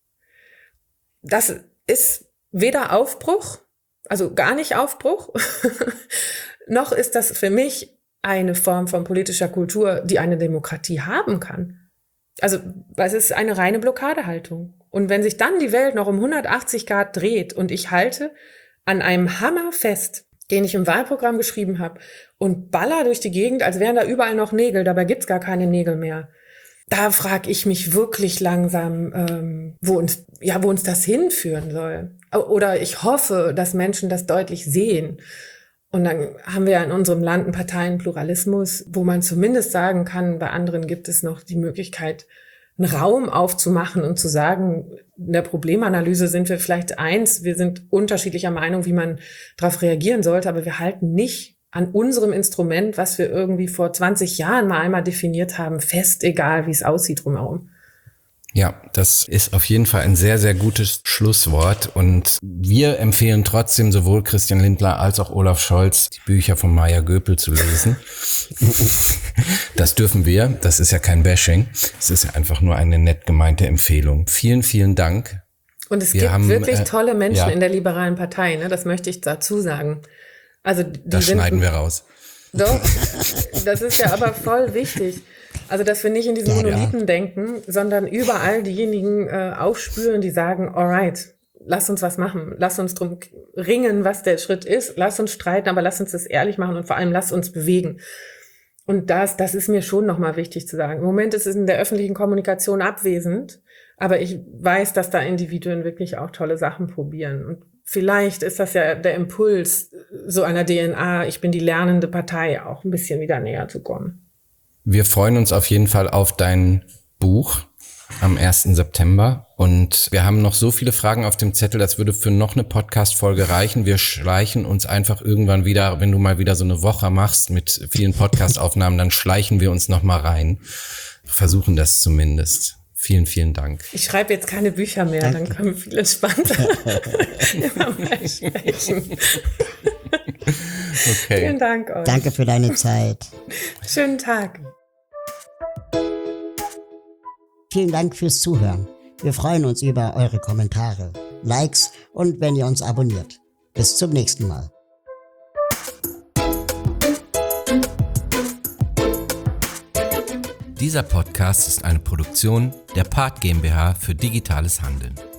Das ist weder Aufbruch, also gar nicht Aufbruch, noch ist das für mich eine Form von politischer Kultur, die eine Demokratie haben kann. Also es ist eine reine Blockadehaltung. Und wenn sich dann die Welt noch um hundertachtzig Grad dreht und ich halte an einem Hammer fest, den ich im Wahlprogramm geschrieben habe und baller durch die Gegend, als wären da überall noch Nägel, dabei gibt's gar keine Nägel mehr. Da frage ich mich wirklich langsam, ähm, wo uns, ja, wo uns das hinführen soll. Oder ich hoffe, dass Menschen das deutlich sehen. Und dann haben wir ja in unserem Land einen Parteienpluralismus, wo man zumindest sagen kann, bei anderen gibt es noch die Möglichkeit, einen Raum aufzumachen und zu sagen, in der Problemanalyse sind wir vielleicht eins, wir sind unterschiedlicher Meinung, wie man darauf reagieren sollte, aber wir halten nicht an unserem Instrument, was wir irgendwie vor zwanzig Jahren mal einmal definiert haben, fest, egal wie es aussieht drumherum. Ja, das ist auf jeden Fall ein sehr, sehr gutes Schlusswort und wir empfehlen trotzdem sowohl Christian Lindner als auch Olaf Scholz, die Bücher von Maya Göpel zu lesen. Das dürfen wir, das ist ja kein Bashing, es ist ja einfach nur eine nett gemeinte Empfehlung. Vielen, vielen Dank. Und es wir gibt haben, wirklich äh, tolle Menschen ja. in der liberalen Partei, ne? Das möchte ich dazu sagen. Also die das sind, schneiden wir raus. Doch, das ist ja aber voll wichtig. Also, dass wir nicht in diesen Ja, Monolithen ja. denken, sondern überall diejenigen äh, aufspüren, die sagen, alright, lass uns was machen, lass uns drum ringen, was der Schritt ist, lass uns streiten, aber lass uns das ehrlich machen und vor allem lass uns bewegen. Und das, das ist mir schon nochmal wichtig zu sagen. Im Moment ist es in der öffentlichen Kommunikation abwesend, aber ich weiß, dass da Individuen wirklich auch tolle Sachen probieren. Und vielleicht ist das ja der Impuls so einer D N A, ich bin die lernende Partei, auch ein bisschen wieder näher zu kommen. Wir freuen uns auf jeden Fall auf dein Buch am ersten September und wir haben noch so viele Fragen auf dem Zettel, das würde für noch eine Podcast-Folge reichen. Wir schleichen uns einfach irgendwann wieder, wenn du mal wieder so eine Woche machst mit vielen Podcast-Aufnahmen, dann schleichen wir uns noch mal rein. Wir versuchen das zumindest. Vielen, vielen Dank. Ich schreibe jetzt keine Bücher mehr, Danke. Dann können viele spannende immer mal sprechen. Okay. Vielen Dank euch. Danke für deine Zeit. Schönen Tag. Vielen Dank fürs Zuhören. Wir freuen uns über eure Kommentare, Likes und wenn ihr uns abonniert. Bis zum nächsten Mal. Dieser Podcast ist eine Produktion der Part GmbH für digitales Handeln.